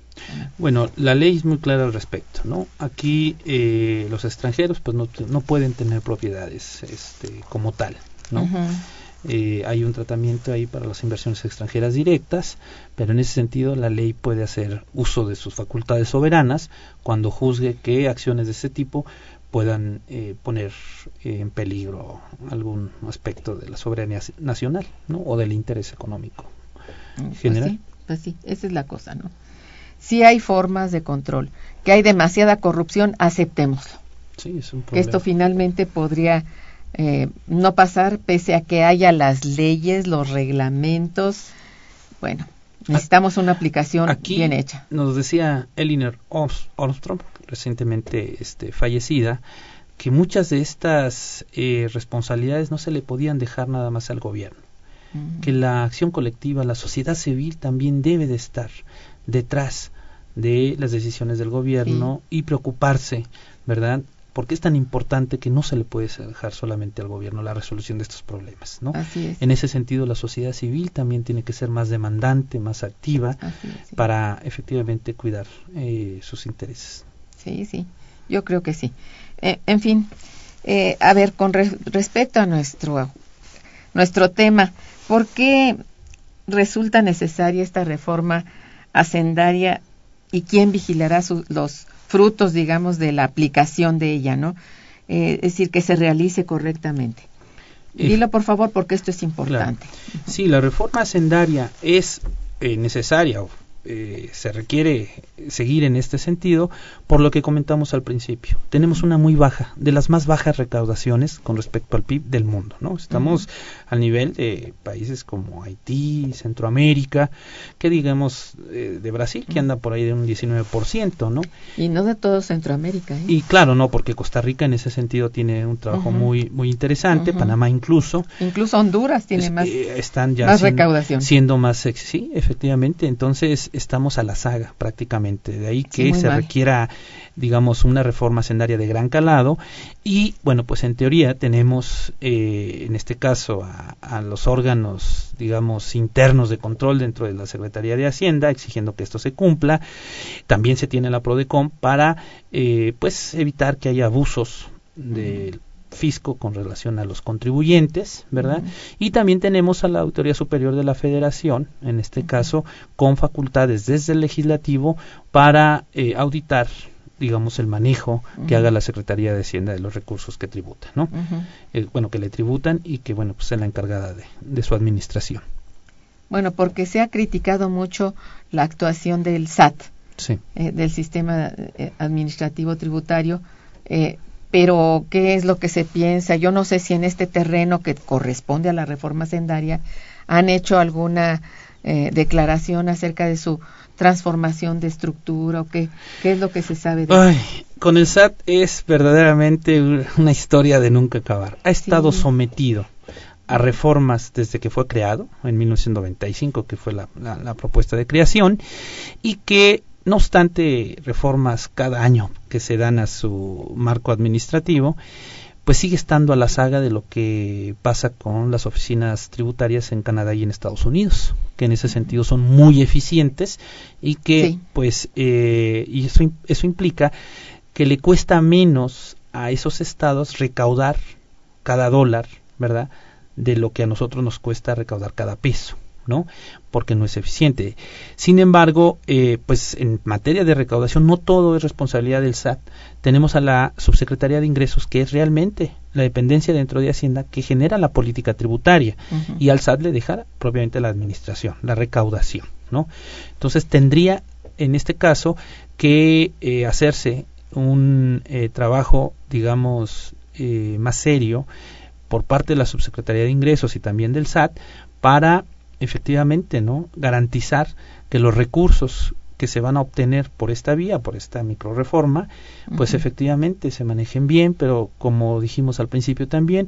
Bueno, la ley es muy clara al respecto, ¿no? Aquí eh, los extranjeros pues no, no pueden tener propiedades este, como tal, ¿no? Uh-huh. Eh, hay un tratamiento ahí para las inversiones extranjeras directas, pero en ese sentido la ley puede hacer uso de sus facultades soberanas cuando juzgue que acciones de ese tipo puedan eh, poner eh, en peligro algún aspecto de la soberanía nacional, ¿no? O del interés económico pues general. Sí, pues sí, esa es la cosa, ¿no? Si hay formas de control, que hay demasiada corrupción, aceptémoslo. Sí, es un problema. Que esto finalmente podría eh, no pasar pese a que haya las leyes, los reglamentos. Bueno, necesitamos una aplicación Aquí bien hecha. Nos decía Elinor Ostrom, recientemente este, fallecida, que muchas de estas eh, responsabilidades no se le podían dejar nada más al gobierno. Uh-huh. Que la acción colectiva, la sociedad civil también debe de estar detrás de las decisiones del gobierno sí. y preocuparse, ¿verdad? Porque es tan importante que no se le puede dejar solamente al gobierno la resolución de estos problemas, ¿no? Así es. En ese sentido, la sociedad civil también tiene que ser más demandante, más activa, Así es, sí. para efectivamente cuidar eh, sus intereses. Sí, sí, yo creo que sí. Eh, en fin, eh, a ver, con re- respecto a nuestro, nuestro tema, ¿por qué resulta necesaria esta reforma hacendaria y quién vigilará su, los frutos, digamos, de la aplicación de ella, ¿no? Eh, es decir, que se realice correctamente. Eh, Dilo, por favor, porque esto es importante. Claro. Sí, la reforma hacendaria es eh, necesaria, eh, se requiere seguir en este sentido, por lo que comentamos al principio. Tenemos una muy baja, de las más bajas recaudaciones con respecto al P I B del mundo, ¿no? Estamos uh-huh. al nivel de países como Haití, Centroamérica, que digamos eh, de Brasil, que anda por ahí de un diecinueve por ciento, ¿no? Y no de todo Centroamérica, ¿eh? Y claro, no, porque Costa Rica en ese sentido tiene un trabajo uh-huh. muy muy interesante, uh-huh. Panamá incluso. Incluso Honduras tiene es, más, eh, están ya más siendo, recaudación. Siendo más, sí, efectivamente, entonces estamos a la saga prácticamente, de ahí que sí, se mal. requiera, digamos, una reforma hacendaria de gran calado y, bueno, pues en teoría tenemos, eh, en este caso, a, a los órganos, digamos, internos de control dentro de la Secretaría de Hacienda, exigiendo que esto se cumpla. También se tiene la PRODECON para, eh, pues, evitar que haya abusos del fisco con relación a los contribuyentes, ¿verdad? Uh-huh. Y también tenemos a la Auditoría Superior de la Federación, en este uh-huh. caso, con facultades desde el legislativo para eh, auditar, digamos, el manejo uh-huh. que haga la Secretaría de Hacienda de los recursos que tributa, ¿no? Uh-huh. Eh, bueno, que le tributan y que, bueno, pues es la encargada de, de su administración. Bueno, porque se ha criticado mucho la actuación del S A T, sí. eh, del Sistema eh, Administrativo Tributario, eh, pero ¿qué es lo que se piensa? Yo no sé si en este terreno que corresponde a la reforma hacendaria han hecho alguna eh, declaración acerca de su transformación de estructura o qué, qué es lo que se sabe de Ay, con el S A T es verdaderamente una historia de nunca acabar. Ha estado sí. sometido a reformas desde que fue creado en mil novecientos noventa y cinco, que fue la, la, la propuesta de creación, y que no obstante reformas cada año que se dan a su marco administrativo, pues sigue estando a la saga de lo que pasa con las oficinas tributarias en Canadá y en Estados Unidos, que en ese sentido son muy eficientes y que sí. pues eh, y eso, eso implica que le cuesta menos a esos estados recaudar cada dólar, ¿verdad?, de lo que a nosotros nos cuesta recaudar cada peso, ¿no? Porque no es eficiente. Sin embargo, eh, pues en materia de recaudación no todo es responsabilidad del S A T. Tenemos a la Subsecretaría de Ingresos, que es realmente la dependencia dentro de Hacienda que genera la política tributaria, uh-huh. y al S A T le deja propiamente la administración, la recaudación, ¿no? Entonces tendría en este caso que eh, hacerse un eh, trabajo, digamos, eh, más serio por parte de la Subsecretaría de Ingresos y también del S A T para efectivamente, ¿no?, garantizar que los recursos que se van a obtener por esta vía, por esta microreforma, pues uh-huh. efectivamente se manejen bien, pero como dijimos al principio también,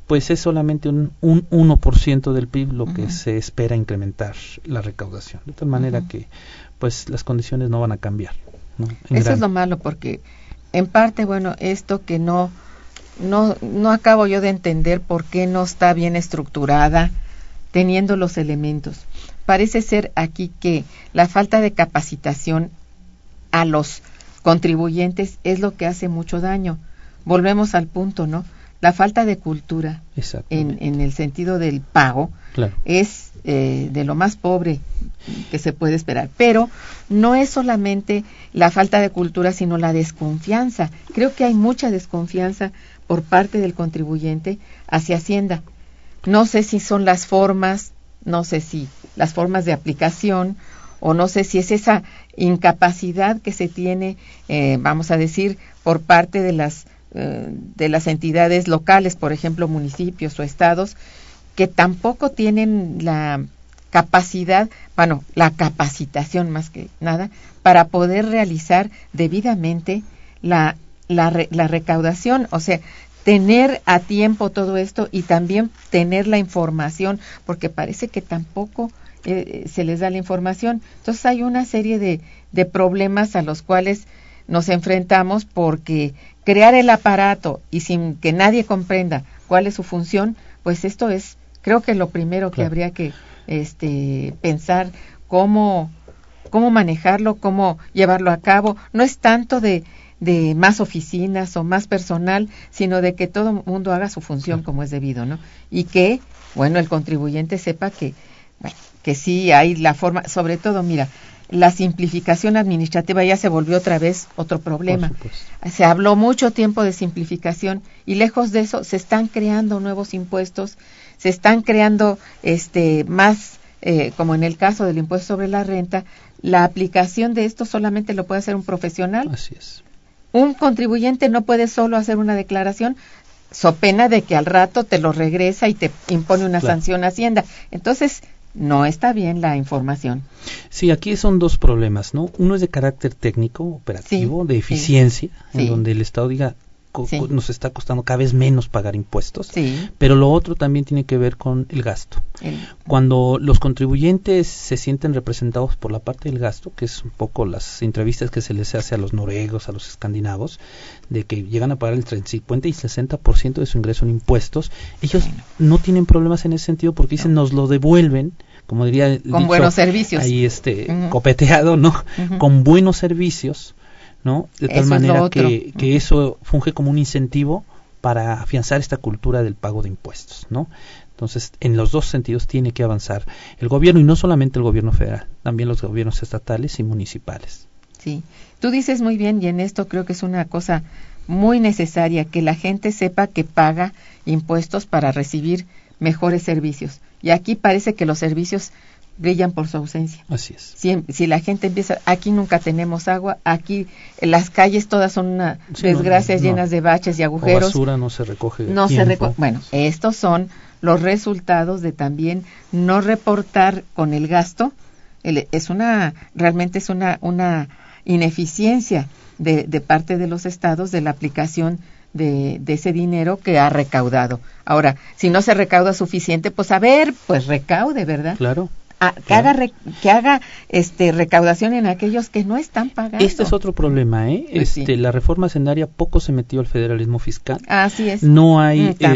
pues es solamente un, un uno por ciento del P I B lo uh-huh. que se espera incrementar la recaudación, de tal manera uh-huh. que pues las condiciones no van a cambiar, ¿no? Eso gran... es lo malo, porque en parte, bueno, esto que no, no, no acabo yo de entender por qué no está bien estructurada, teniendo los elementos. Parece ser aquí que la falta de capacitación a los contribuyentes es lo que hace mucho daño. Volvemos al punto, ¿no? La falta de cultura en, en el sentido del pago claro. es eh, de lo más pobre que se puede esperar. Pero no es solamente la falta de cultura, sino la desconfianza. Creo que hay mucha desconfianza por parte del contribuyente hacia Hacienda. No sé si son las formas, no sé si las formas de aplicación, o no sé si es esa incapacidad que se tiene, eh, vamos a decir, por parte de las de las entidades locales, por ejemplo, municipios o estados, que tampoco tienen la capacidad, bueno, la capacitación más que nada, para poder realizar debidamente la, la, re, la recaudación, o sea, tener a tiempo todo esto y también tener la información, porque parece que tampoco eh, se les da la información. Entonces hay una serie de, de problemas a los cuales nos enfrentamos, porque crear el aparato y sin que nadie comprenda cuál es su función, pues esto es, creo que lo primero que claro. habría que este, pensar cómo, cómo manejarlo, cómo llevarlo a cabo. No es tanto de, de más oficinas o más personal, sino de que todo el mundo haga su función claro. como es debido, ¿no? Y que, bueno, el contribuyente sepa que, bueno, que sí hay la forma, sobre todo, mira, la simplificación administrativa ya se volvió otra vez otro problema. Se habló mucho tiempo de simplificación y lejos de eso se están creando nuevos impuestos, se están creando este más, eh, como en el caso del impuesto sobre la renta, la aplicación de esto solamente lo puede hacer un profesional. Así es. Un contribuyente no puede solo hacer una declaración, so pena de que al rato te lo regresa y te impone una claro. sanción a Hacienda. Entonces, no está bien la información. Sí, aquí son dos problemas, ¿no? Uno es de carácter técnico, operativo, sí, de eficiencia, sí, en sí. donde el Estado diga, co- sí. nos está costando cada vez menos pagar impuestos, sí. pero lo otro también tiene que ver con el gasto. El... Cuando los contribuyentes se sienten representados por la parte del gasto, que es un poco las entrevistas que se les hace a los noruegos, a los escandinavos, de que llegan a pagar el treinta, cincuenta y sesenta por ciento de su ingreso en impuestos, ellos bueno. no tienen problemas en ese sentido porque dicen, no. nos lo devuelven, como diría el con dicho, buenos servicios, ahí este uh-huh. copeteado, ¿no? Uh-huh. Con buenos servicios, ¿no? De tal eso manera que, que uh-huh. eso funge como un incentivo para afianzar esta cultura del pago de impuestos, ¿no? Entonces, en los dos sentidos tiene que avanzar el gobierno, y no solamente el gobierno federal, también los gobiernos estatales y municipales. Sí, tú dices muy bien, y en esto creo que es una cosa muy necesaria, que la gente sepa que paga impuestos para recibir mejores servicios. Y aquí parece que los servicios brillan por su ausencia. Así es. Si, si la gente empieza, aquí nunca tenemos agua, aquí las calles todas son una sí, desgracias no, no. llenas de baches y agujeros. O basura no se recoge. No tiempo. se recoge. Bueno, estos son los resultados de también no reportar con el gasto. El, es una, realmente es una, una ineficiencia de, de parte de los estados de la aplicación De, de ese dinero que ha recaudado. Ahora, si no se recauda suficiente, pues a ver, pues recaude, ¿verdad? Claro. A, que claro. haga re, que haga este recaudación en aquellos que no están pagando. Este es otro problema, ¿eh? Pues este, sí. La reforma hacendaria poco se metió al federalismo fiscal. Así es. No hay, mm,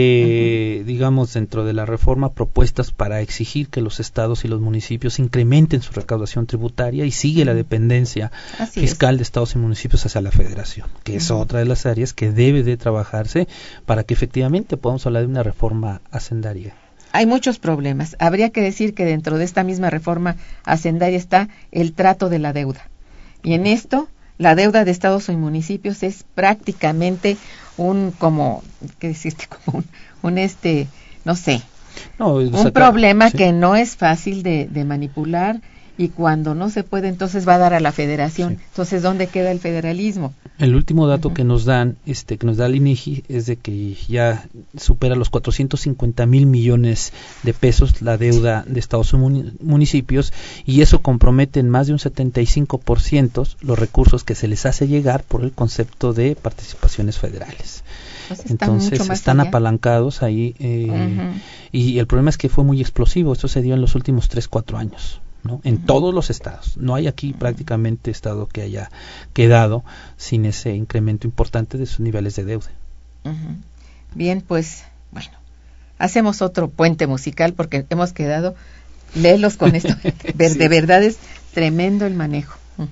este, uh-huh. digamos, dentro de la reforma propuestas para exigir que los estados y los municipios incrementen su recaudación tributaria, y sigue la dependencia Así fiscal es. de estados y municipios hacia la federación, que uh-huh. es otra de las áreas que debe de trabajarse para que efectivamente podamos hablar de una reforma hacendaria. Hay muchos problemas. Habría que decir que dentro de esta misma reforma hacendaria está el trato de la deuda. Y en esto, la deuda de estados y municipios es prácticamente un, como, ¿qué decirte? Como un, un este, no sé, no, un sacar, problema sí. que no es fácil de, de manipular y cuando no se puede, entonces va a dar a la federación. Sí. Entonces, ¿dónde queda el federalismo? El último dato Uh-huh. que nos dan, este, que nos da el INEGI, es de que ya supera los cuatrocientos cincuenta mil millones de pesos la deuda de estados y mun- municipios, y eso compromete en más de un setenta y cinco por ciento los recursos que se les hace llegar por el concepto de participaciones federales. Pues está mucho Entonces más están allá. apalancados ahí, eh, Uh-huh. y el problema es que fue muy explosivo. Esto se dio en los últimos tres, cuatro años, ¿no? En Uh-huh. todos los estados. No hay aquí prácticamente estado que haya quedado sin ese incremento importante de sus niveles de deuda. Uh-huh. Bien, pues, bueno, hacemos otro puente musical porque hemos quedado lelos con esto. Ver- Sí. De verdad es tremendo el manejo. Uh-huh.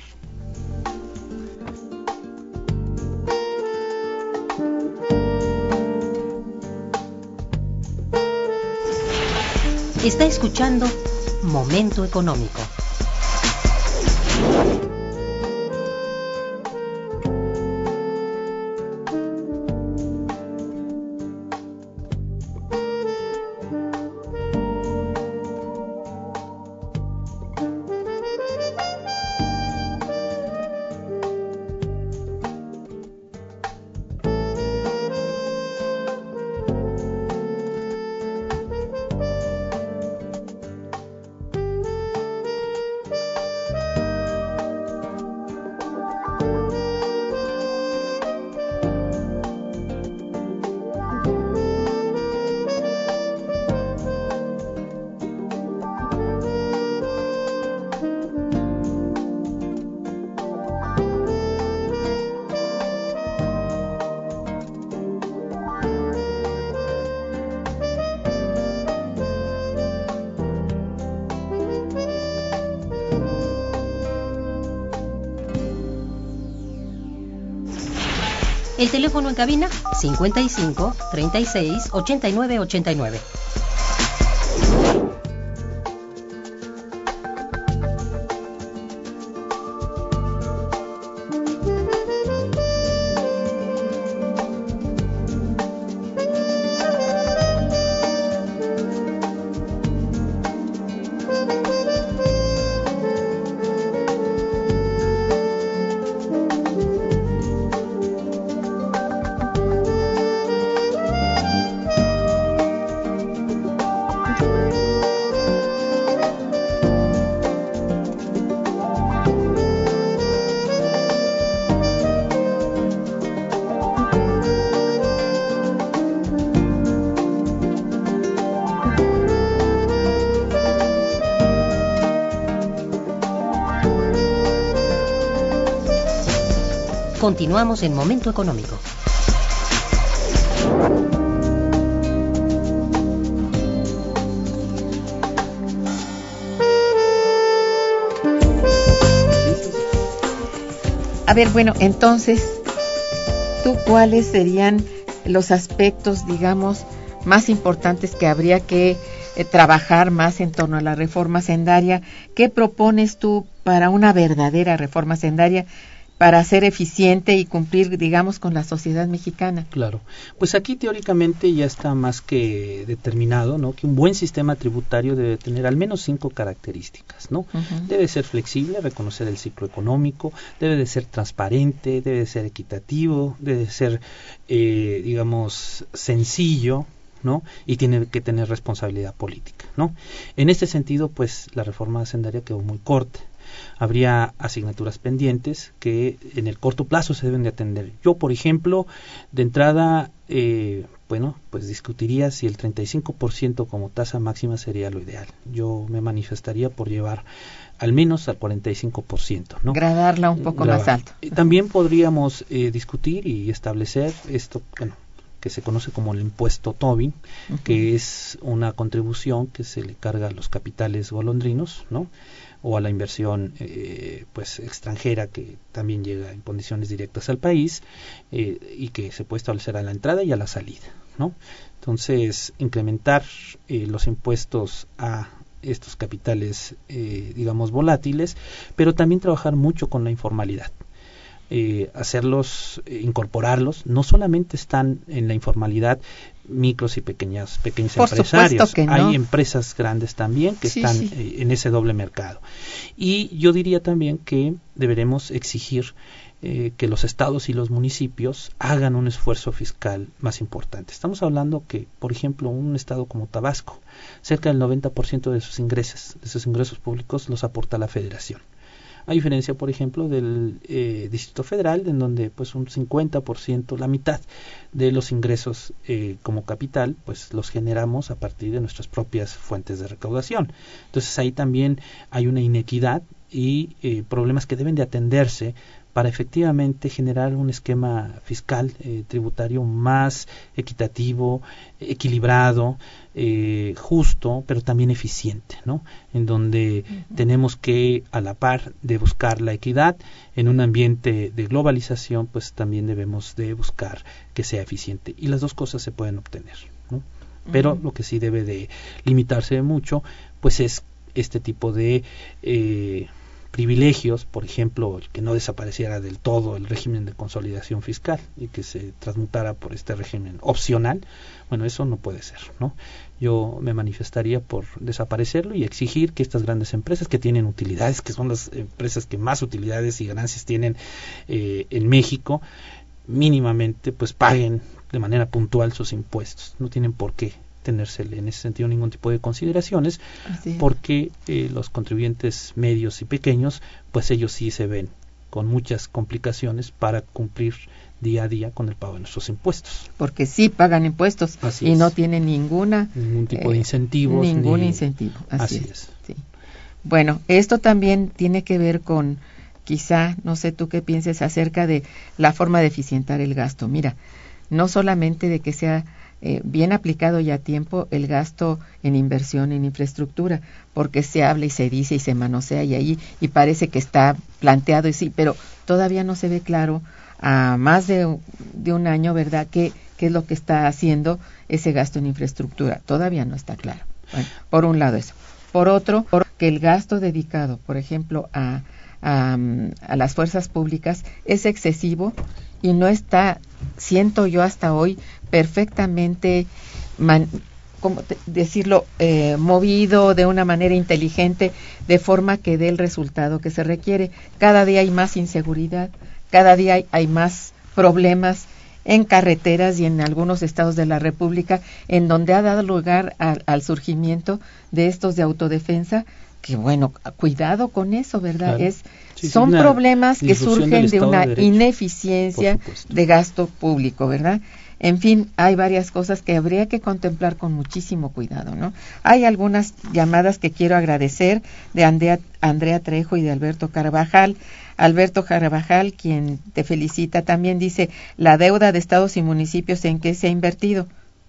Está escuchando Momento Económico. El teléfono en cabina cincuenta y cinco, treinta y seis, ochenta y nueve, ochenta y nueve. Continuamos en Momento Económico. A ver, bueno, entonces, ¿tú cuáles serían los aspectos, digamos, más importantes que habría que eh, trabajar más en torno a la reforma hacendaria? ¿Qué propones tú para una verdadera reforma hacendaria, para ser eficiente y cumplir, digamos, con la sociedad mexicana? Claro, pues aquí teóricamente ya está más que determinado, ¿no?, que un buen sistema tributario debe tener al menos cinco características, ¿no? Uh-huh. Debe ser flexible, reconocer el ciclo económico, debe de ser transparente, debe de ser equitativo, debe de ser, eh, digamos, sencillo, ¿no?, y tiene que tener responsabilidad política, ¿no? En este sentido, pues la reforma hacendaria quedó muy corta. Habría asignaturas pendientes que en el corto plazo se deben de atender. Yo, por ejemplo, de entrada, eh, bueno, pues discutiría si el treinta y cinco por ciento como tasa máxima sería lo ideal. Yo me manifestaría por llevar al menos al cuarenta y cinco por ciento, ¿no? Gradarla un poco Grabar. más alto. También podríamos eh, discutir y establecer esto, bueno, que se conoce como el impuesto Tobin, uh-huh. que es una contribución que se le carga a los capitales golondrinos, ¿no?, o a la inversión eh, pues extranjera que también llega en condiciones directas al país, eh, y que se puede establecer a la entrada y a la salida, ¿no? Entonces, incrementar eh, los impuestos a estos capitales, eh, digamos, volátiles, pero también trabajar mucho con la informalidad. eh, hacerlos, eh, incorporarlos. No solamente están en la informalidad micros y pequeñas pequeños Por empresarios, que no. hay empresas grandes también que sí, están sí. Eh, en ese doble mercado. Y yo diría también que deberemos exigir eh, que los estados y los municipios hagan un esfuerzo fiscal más importante. Estamos hablando que, por ejemplo, un estado como Tabasco, cerca del noventa por ciento de sus ingresos, de sus ingresos públicos los aporta la Federación. A diferencia, por ejemplo, del eh, Distrito Federal, en donde pues un cincuenta por ciento, la mitad de los ingresos eh, como capital, pues los generamos a partir de nuestras propias fuentes de recaudación. Entonces ahí también hay una inequidad y eh, problemas que deben de atenderse para efectivamente generar un esquema fiscal eh, tributario más equitativo, equilibrado, eh, justo, pero también eficiente, ¿no? En donde uh-huh. tenemos que, a la par de buscar la equidad, en un ambiente de globalización, pues también debemos de buscar que sea eficiente. Y las dos cosas se pueden obtener, ¿no? Uh-huh. Pero lo que sí debe de limitarse mucho, pues es este tipo de eh, privilegios, por ejemplo, el que no desapareciera del todo el régimen de consolidación fiscal y que se transmutara por este régimen opcional. Bueno, eso no puede ser, ¿no? Yo me manifestaría por desaparecerlo y exigir que estas grandes empresas que tienen utilidades, que son las empresas que más utilidades y ganancias tienen eh, en México, mínimamente pues paguen de manera puntual sus impuestos. No tienen por qué tenérsele en ese sentido ningún tipo de consideraciones, porque eh, los contribuyentes medios y pequeños, pues ellos sí se ven con muchas complicaciones para cumplir día a día con el pago de nuestros impuestos. Porque sí pagan impuestos así y es. No tienen ninguna ningún tipo de eh, incentivos. Ningún ni... incentivo, así, así es. es. Sí. Bueno, esto también tiene que ver con, quizá, no sé tú qué pienses acerca de la forma de eficientar el gasto. Mira, no solamente de que sea Eh, bien aplicado y a tiempo el gasto en inversión en infraestructura, porque se habla y se dice y se manosea y ahí y parece que está planteado y sí, pero todavía no se ve claro a más de, de un año, ¿verdad?, qué, qué es lo que está haciendo ese gasto en infraestructura. Todavía no está claro. Bueno, por un lado eso. Por otro, que el gasto dedicado, por ejemplo, a, a, a las fuerzas públicas es excesivo y no está, siento yo hasta hoy, perfectamente, man, ¿cómo te, decirlo?, eh, movido de una manera inteligente, de forma que dé el resultado que se requiere. Cada día hay más inseguridad, cada día hay, hay más problemas en carreteras y en algunos estados de la República, en donde ha dado lugar a, al surgimiento de estos de autodefensa, que bueno, cuidado con eso, ¿verdad? Claro. Es Sí, son sí, problemas que surgen de una de ineficiencia de gasto público, ¿verdad? En fin, hay varias cosas que habría que contemplar con muchísimo cuidado, ¿no? Hay algunas llamadas que quiero agradecer de Andrea, Andrea Trejo y de Alberto Carvajal. Alberto Carvajal, quien te felicita, también dice, la deuda de estados y municipios, ¿en qué se ha invertido?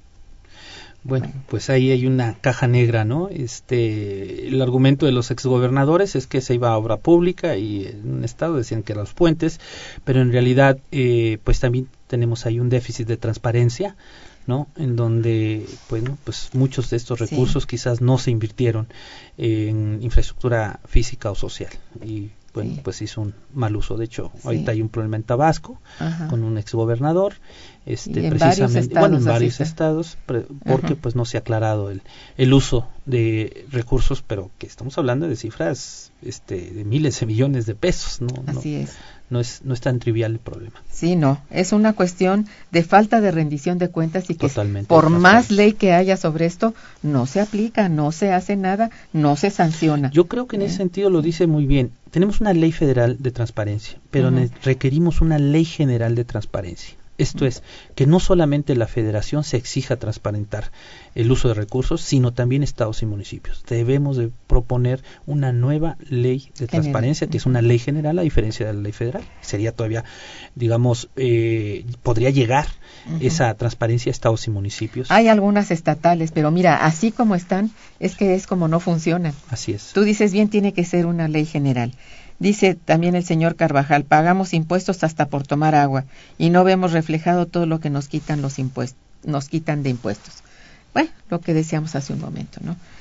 Bueno, pues ahí hay una caja negra, ¿no? Este, el argumento de los exgobernadores es que se iba a obra pública y en un estado decían que eran los puentes, pero en realidad, eh, pues también tenemos ahí un déficit de transparencia, ¿no? En donde, bueno, pues muchos de estos recursos sí. quizás no se invirtieron en infraestructura física o social y bueno, sí. pues hizo un mal uso. De hecho, sí. ahorita hay un problema en Tabasco Ajá. con un exgobernador, este, precisamente, bueno, en varios estados, pre, porque Ajá. pues no se ha aclarado el, el uso de recursos, pero que estamos hablando de cifras, este, de miles de millones de pesos, ¿no? Así no, es. No es, no es tan trivial el problema. Sí, no, es una cuestión de falta de rendición de cuentas y que Totalmente por más ley que haya sobre esto, no se aplica, no se hace nada, no se sanciona. Yo creo que en ¿Eh? ese sentido lo dice muy bien. Tenemos una ley federal de transparencia, pero uh-huh. requerimos una ley general de transparencia. Esto es, que no solamente la federación se exija transparentar el uso de recursos, sino también estados y municipios. Debemos de proponer una nueva ley de transparencia, que es una ley general a diferencia de la ley federal. Sería todavía, digamos, eh, podría llegar uh-huh. esa transparencia a estados y municipios. Hay algunas estatales, pero mira, así como están, es que es como no funcionan. Así es. Tú dices bien, tiene que ser una ley general. Dice también el señor Carvajal, pagamos impuestos hasta por tomar agua y no vemos reflejado todo lo que nos quitan los impuestos, nos quitan de impuestos. Bueno, lo que decíamos hace un momento, ¿no?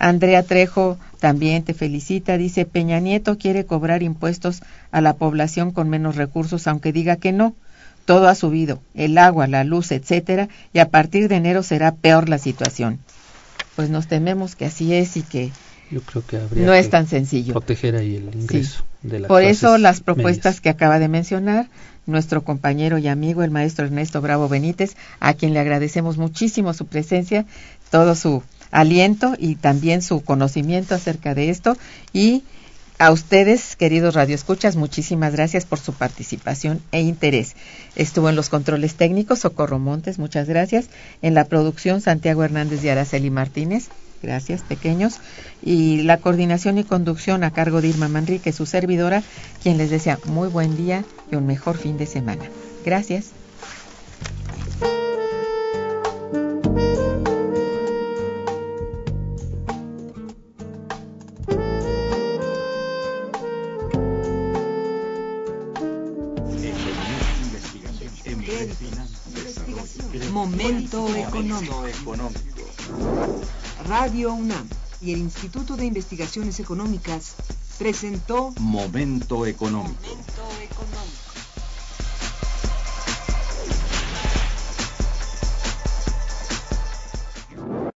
Andrea Trejo también te felicita, dice, Peña Nieto quiere cobrar impuestos a la población con menos recursos, aunque diga que no. Todo ha subido, el agua, la luz, etcétera, y a partir de enero será peor la situación. Pues nos tememos que así es y que Yo creo que habría no que es tan sencillo. proteger ahí el ingreso Sí. de las Por eso clases las propuestas medias. que acaba de mencionar nuestro compañero y amigo, el maestro Ernesto Bravo Benítez, a quien le agradecemos muchísimo su presencia, todo su aliento y también su conocimiento acerca de esto. Y a ustedes, queridos radioescuchas, muchísimas gracias por su participación e interés. Estuvo en los controles técnicos Socorro Montes, muchas gracias. En la producción Santiago Hernández y Araceli Martínez, gracias, pequeños. Y la coordinación y conducción a cargo de Irma Manrique, su servidora, quien les desea muy buen día y un mejor fin de semana. Gracias. Momento económico. Radio UNAM y el Instituto de Investigaciones Económicas presentó Momento económico.